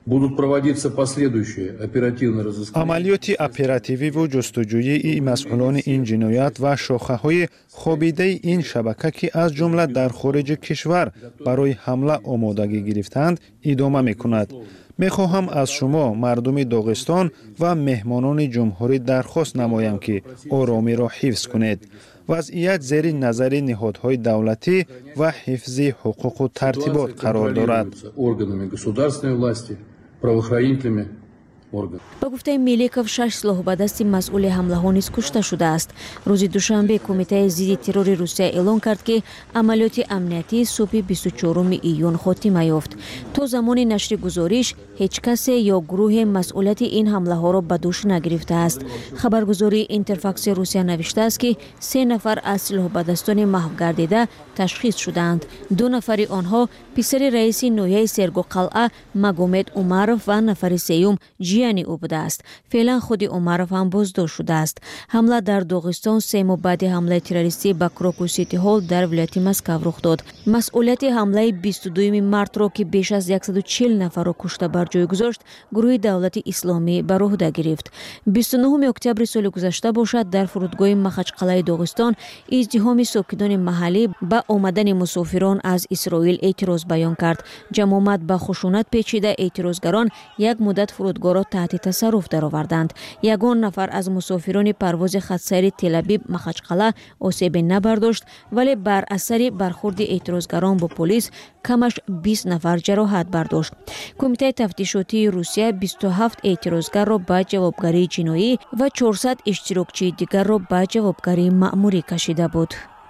عملیات اپراتیوی و جستجویی مسئولان این جنایت و شاخه‌های خوابیده این شبکه که از جمله در خارج کشور برای حمله آمادگی گرفتند ادامه می‌کند. می‌خواهم از شما مردم داغستان و مهمانان جمهوری درخواست نمایم که آرامی را حفظ کنید. وضعیت زیر نظر نهادهای دولتی و حفظ حقوق و ترتیبات قرار دارد. ба гуфтаи Меликов шаш силоҳ ба дасти масъули ҳамлаҳо низ кушта шудааст. Рӯзи душанбе Кумитаи зидди террори Русия эълон кард ки амалиёти амниятӣ субҳи бисту чорум июн хотима ёфт. То замони нашри гузориш ҳеҷ касе ё гурӯҳе масъулияти ин ҳамлаҳоро ба дӯш нагирифтааст. Хабаргузории Интерфакси Русия навиштааст ки се нафар аз силоҳбадастони маҳвгардида ташхис шуданд. Ду нафари онҳо писари раиси ноҳияи Сергоқалъа Магомед Умаров ва нафари сеюм ҷияни ӯ будааст. Феълан худи Умаров ҳам боздошт шудааст. Ҳамла дар Доғистон се моҳ баъди ҳамлаи террористӣ ба Крокус Сити Ҳол дар вилояти Москав рух дод. Масъулияти ҳамлаи бисту дуюми мартро ки беш аз яксаду чил нафарро кушта бар ҷой гузошт, гурӯҳи Давлати Исломӣ ба роҳда гирифт. бисту нӯҳуми октябри соли гузашта бошад дар фурудгоҳи Махачқалъаи Доғистон издиҳоми сокинони маҳаллӣ ба омадани мусофирон аз Исроил эътироз баён кард. Ҷамъомат ба хушунат печида эътирозгарон як муддат фурудгоҳро таҳти тасарруф дароварданд. Ягон нафар аз мусофирони парвози хатсайри Телавиб Махачқалъа осебе набардошт, вале бар асари бархурди эътирозгарон бо полис камаш бист нафар ҷароҳат бардошт. Кумитаи тафтишотии Русия бисту ҳафт эътирозгарро ба ҷавобгарии ҷиноӣ ва чорсад иштирокчии дигарро ба ҷавобгарии маъмурӣ кашида буд.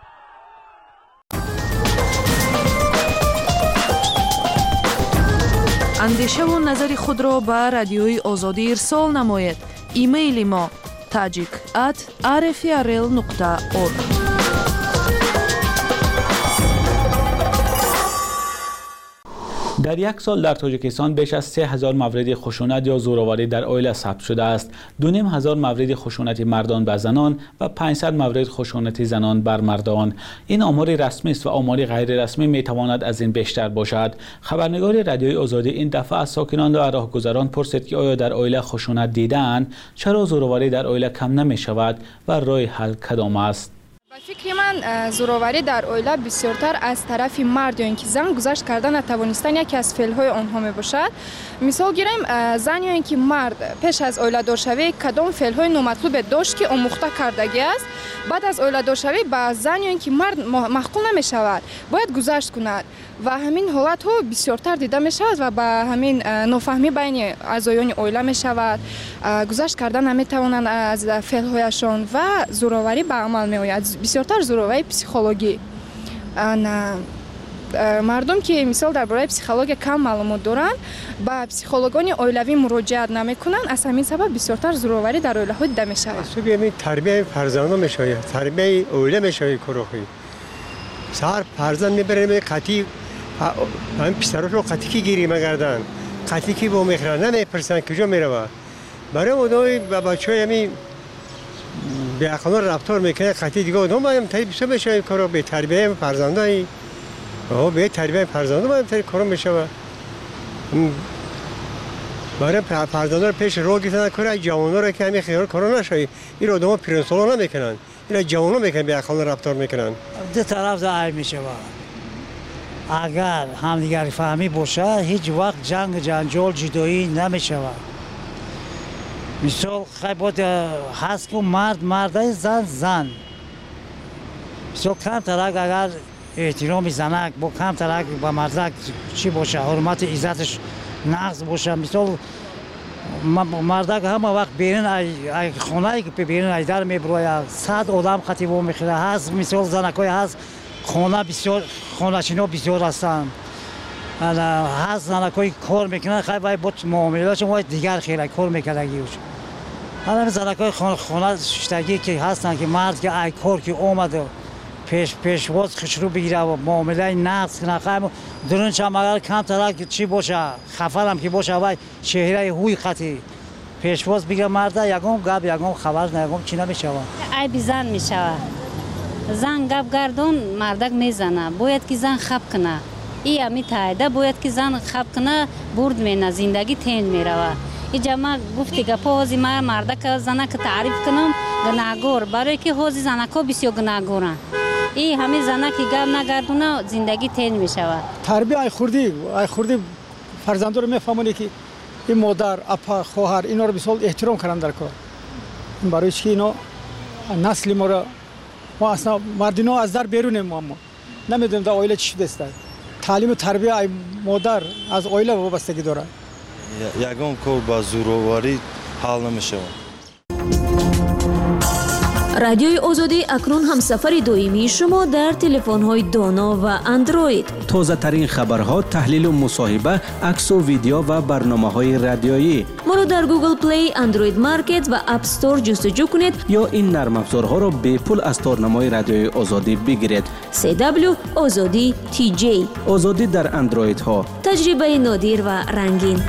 андешаву назари худро ба радиои озодӣ ирсол намоед. имейли мо tajik at r f r l нуқта org. در یک سال در تاجیکستان بیش از سه هزار مورد خشونت یا زورآوری در عائله ثبت شده است. دو نیم هزار مورد خشونت مردان بر زنان و پانصد مورد خشونت زنان بر مردان. این آمار رسمی است و آمار غیر رسمی می تواند از این بیشتر باشد. خبرنگار رادیوی آزادی این دفعه از ساکنان و راهگذران پرسید که آیا در عائله خشونت دیدند؟ چرا زورآوری در عائله کم نمی شود و راه حل کدام است؟ با فکر من زورآوری در عائله بسیارتر از طرف مرد یا اینکه زن گذشت کردن نتوانستن یکی از فعل‌های آنها می باشد. مثال گیریم زن یا اینکه مرد پیش از عائله دار شوی کدام فعل‌های نامطلوب داشت که آموخته کردگی است، بعد از عائله دار شوی با زن یا اینکه مرد محکوم نمی شود، باید گذشت کند و همین حالت ها بسیارتر دیده می شود و با همین نافهمی بین اعضایان عائله می شود. گذشت کردن نمی توانند از فعل‌هایشان و زورآوری به عمل می آید. بسیارتر زورآوری پسیخولوژی. مردم که مثال درباره پسیخولوژی کم معلومات دارند با پسیخولوژان عائلوی مراجعت نمیکنند، از همین سبب بسیارتر زورآوری در عائله ها دیده می شود. سوی تربیت فرزندان می شود، تربیت عائله می شود کروخی. سر فرزند میبرن به قطی همین پسرش رو قطی کی گیری مگردن قطی کی با میخرن نمیپرسن کجا میره برای اونای بچه‌ها همین به اخلاق رفتار میکنه قطی دیگه اونها باید تری بسیار بشه کارو به تربیت فرزندای آها به تربیت فرزندان باید تری کارو میشه برای فرزندان پیش رو گرفتن کار جوانان رو که همین خیال کارو نشه این رو آدم‌ها پرنسولا نمیکنن این جوانان میکنن به اخلاق رفتار میکنن دو طرف ضعیف میشه اگر همدیگر فهمی باشه هیچ وقت جنگ جنجال جدایی نمیشه مثال خیلی بود هست که مرد مرد زن زن مثال کم ترک اگر احترام زنک با کم ترک با مردک چی باشه حرمت عزتش نقض باشه مثال مردک همه وقت بیرون ای خانه‌ای که بیرون ای در میبروید صد آدم خطیب میخوره هست مثال زنکای هست خانه بسیار خانه‌چینا بسیار هستند هست زنکای کار میکنن خیلی باید با معامله‌شون باید دیگر خیلی کار میکنگی همین زنکای خانه خانه شتگی که هستن که مرد که ای کار که اومده پیش پیشواز خشرو بگیره و معامله نقص کنه خیلی درون چم اگر کم ترک چی باشه خفرم که باشه و چهره هوی خطی پیشواز بگیره مرد یگم گپ یگم خبر نگم چی نمیشه ای بیزن میشه زن گپ گردون مردک میزنه باید که زن خب کنه ای امی تایده باید که زن خب کنه برد مینه زندگی تین میروه اینجا ما گفتی که پوزی ما مردک زنک تعریف کنم گناهگور برای که حوزی زنکا بسیار گناهگورن ای همه زنک گپ نگردونه زندگی تین میشوه تربیت ای خوردی ای خوردی فرزندو رو میفهمونی که این مادر اپا خواهر اینا رو بسیار احترام کردن در کار برای که اینا نسل ما رو ما اصلا مردینا از در بیرونیم ما نمیدونیم در عائله چی شده است تعلیم و تربیت ای مادر از عائله وابستگی داره یگان کار با زورواری حل نمیشه. رادیوی آزادی اکنون همسفر دویمی شما در تلفن‌های دانا و اندروید. تازه ترین خبرها، تحلیل و مصاحبه، عکس و ویدیو و برنامه‌های رادیویی. ما رو در گوگل پلی، اندروید مارکت و اپ استور جستجو کنید یا این نرم افزارها را به پول از تارنمای رادیوی آزادی بگیرید. سی دبلیو آزادی تی جی. آزادی در اندروید ها. تجربه نادر و رنگین.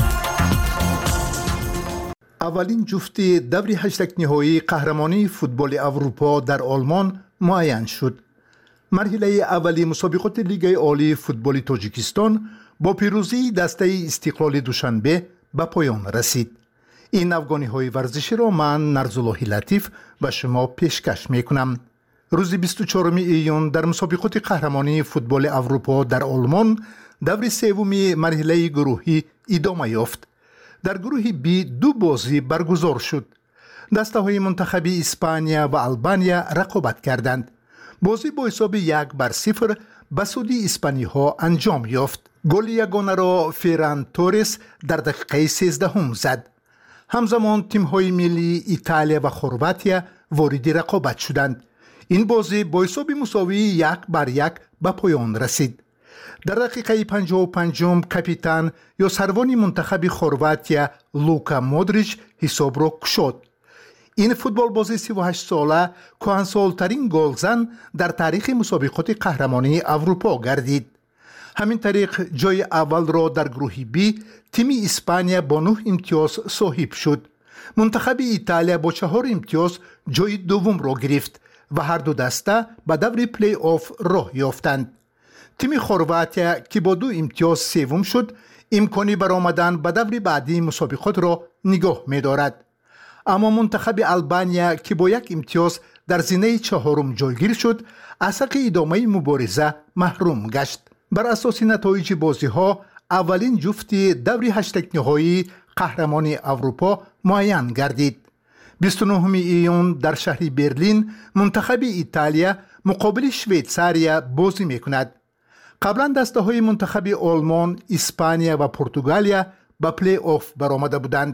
اولین جفت دوری هشتگ نهایی قهرمانی فوتبال اروپا در آلمان معین شد. مرحله اولی مسابقات لیگ عالی فوتبال تاجیکستان با پیروزی دسته استقلال دوشنبه به پایان رسید. این افغانی ورزشی را من نرزالله لطیف به شما پیشکش می کنم. روز بیست و چهارم ایون در مسابقات قهرمانی فوتبال اروپا در آلمان دور سوم مرحله گروهی ادامه یافت. در گروه بی دو بازی برگزار شد. دسته های منتخبی اسپانیا و آلبانیا رقابت کردند. بازی با حساب یک بر صفر به سود اسپانی ها انجام یافت. گل یگانه را فیران تورس در دقیقه سیزدهم زد. همزمان تیم های ملی ایتالیا و خرواتیا وارد رقابت شدند. این بازی با حساب مساوی یک بر یک به پایان رسید. در دقیقه پنجاه و پنجم کاپیتان یا سروان منتخب خرواتیا لوکا مودریچ حساب را گشود. این فوتبال بازی سی و هشت ساله کهنسال‌ترین گلزن در تاریخ مسابقات قهرمانی اروپا گردید. همین طریق جای اول را در گروه بی تیم اسپانیا با نه امتیاز صاحب شد. منتخب ایتالیا با چهار امتیاز جای دوم را گرفت و هر دو دسته به دور پلی آف راه یافتند. تیم خرواتیا که با دو امتیاز سوم شد امکانی برآمدن به دور بعدی مسابقات را نگاه می دارد. اما منتخب آلبانیا که با یک امتیاز در زینه چهارم جایگیر شد از حق ادامه مبارزه محروم گشت. بر اساس نتایج بازی ها اولین جفت دوری هشتگ نهایی قهرمانی اروپا معین گردید. بیست و نهم ایون در شهر برلین منتخب ایتالیا مقابل شویتزاریا بازی می کند. قبلا دسته های منتخب آلمان، اسپانیا و پرتغالیا به پلی آف برآمده بودند.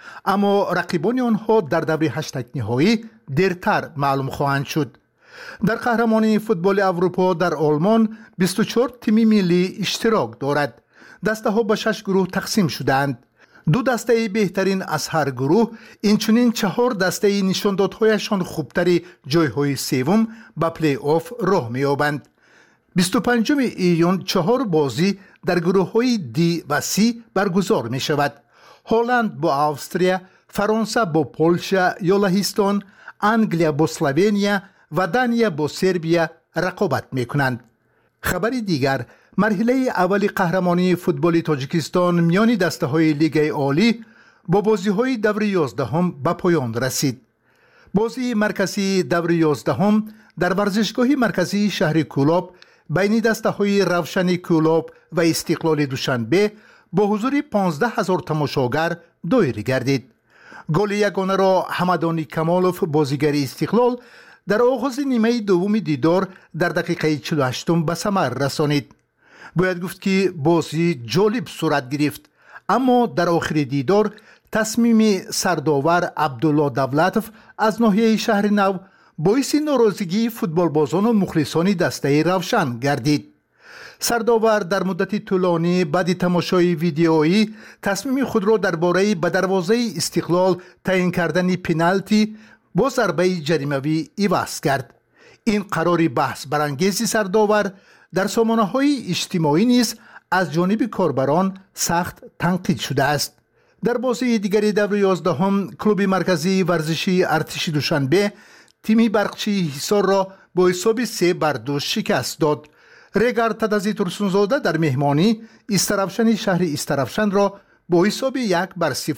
اما رقیبان آنها در دور هشتگ نهایی دیرتر معلوم خواهند شد. در قهرمانی فوتبال اروپا در آلمان بیست و چهار تیم ملی اشتراک دارد. دسته ها به شش گروه تقسیم شدند. دو دسته بهترین از هر گروه اینچنین چهار دسته نشاندادهایشان خوبتری جایهای سوم به پلی آف راه می‌یابند. بیست و پنجم ایون چهار بازی در گروه های دی و سی برگزار می شود. هلند با استریا، فرانسه با پولشا یا لهستان، انگلیا با اسلوونیا و دانیا با سربیا رقابت می کنند. خبر دیگر، مرحله اول قهرمانی فوتبال تاجیکستان میان دسته های لیگ عالی با بازی های دور یازدهم به پایان رسید. بازی مرکزی دور یازدهم در ورزشگاه مرکزی شهر کولاب بین دسته های روشن کولاب و استقلال دوشنبه با حضور پانزده هزار تماشاگر دایر گردید. گل یگانه را حمدانی کمالوف بازیگر استقلال در آغاز نیمه دوم دیدار در دقیقه چهل و هشت به ثمر رسانید. باید گفت که بازی جالب صورت گرفت، اما در آخر دیدار تصمیم سرداور عبدالله دولتوف از ناحیه شهر نو باعث ناراضگی فوتبال بازان و مخلصان دسته روشن گردید. سرداور در مدت طولانی بعد تماشای ویدیویی تصمیم خود را درباره به دروازه استقلال تعیین کردن پنالتی با ضربه جریمه‌ای عوض کرد. این قرار بحث برانگیز سرداور در سامانه‌های اجتماعی نیز از جانب کاربران سخت تنقید شده است. در بازی دیگری دور یازدهم کلوب مرکزی ورزشی ارتش دوشنبه تیم برقچی حصار را با حساب سه بر دو شکست داد. رگار تدازی ترسونزاده در مهمانی استرافشن شهر استرافشن را با حساب یک بر صفر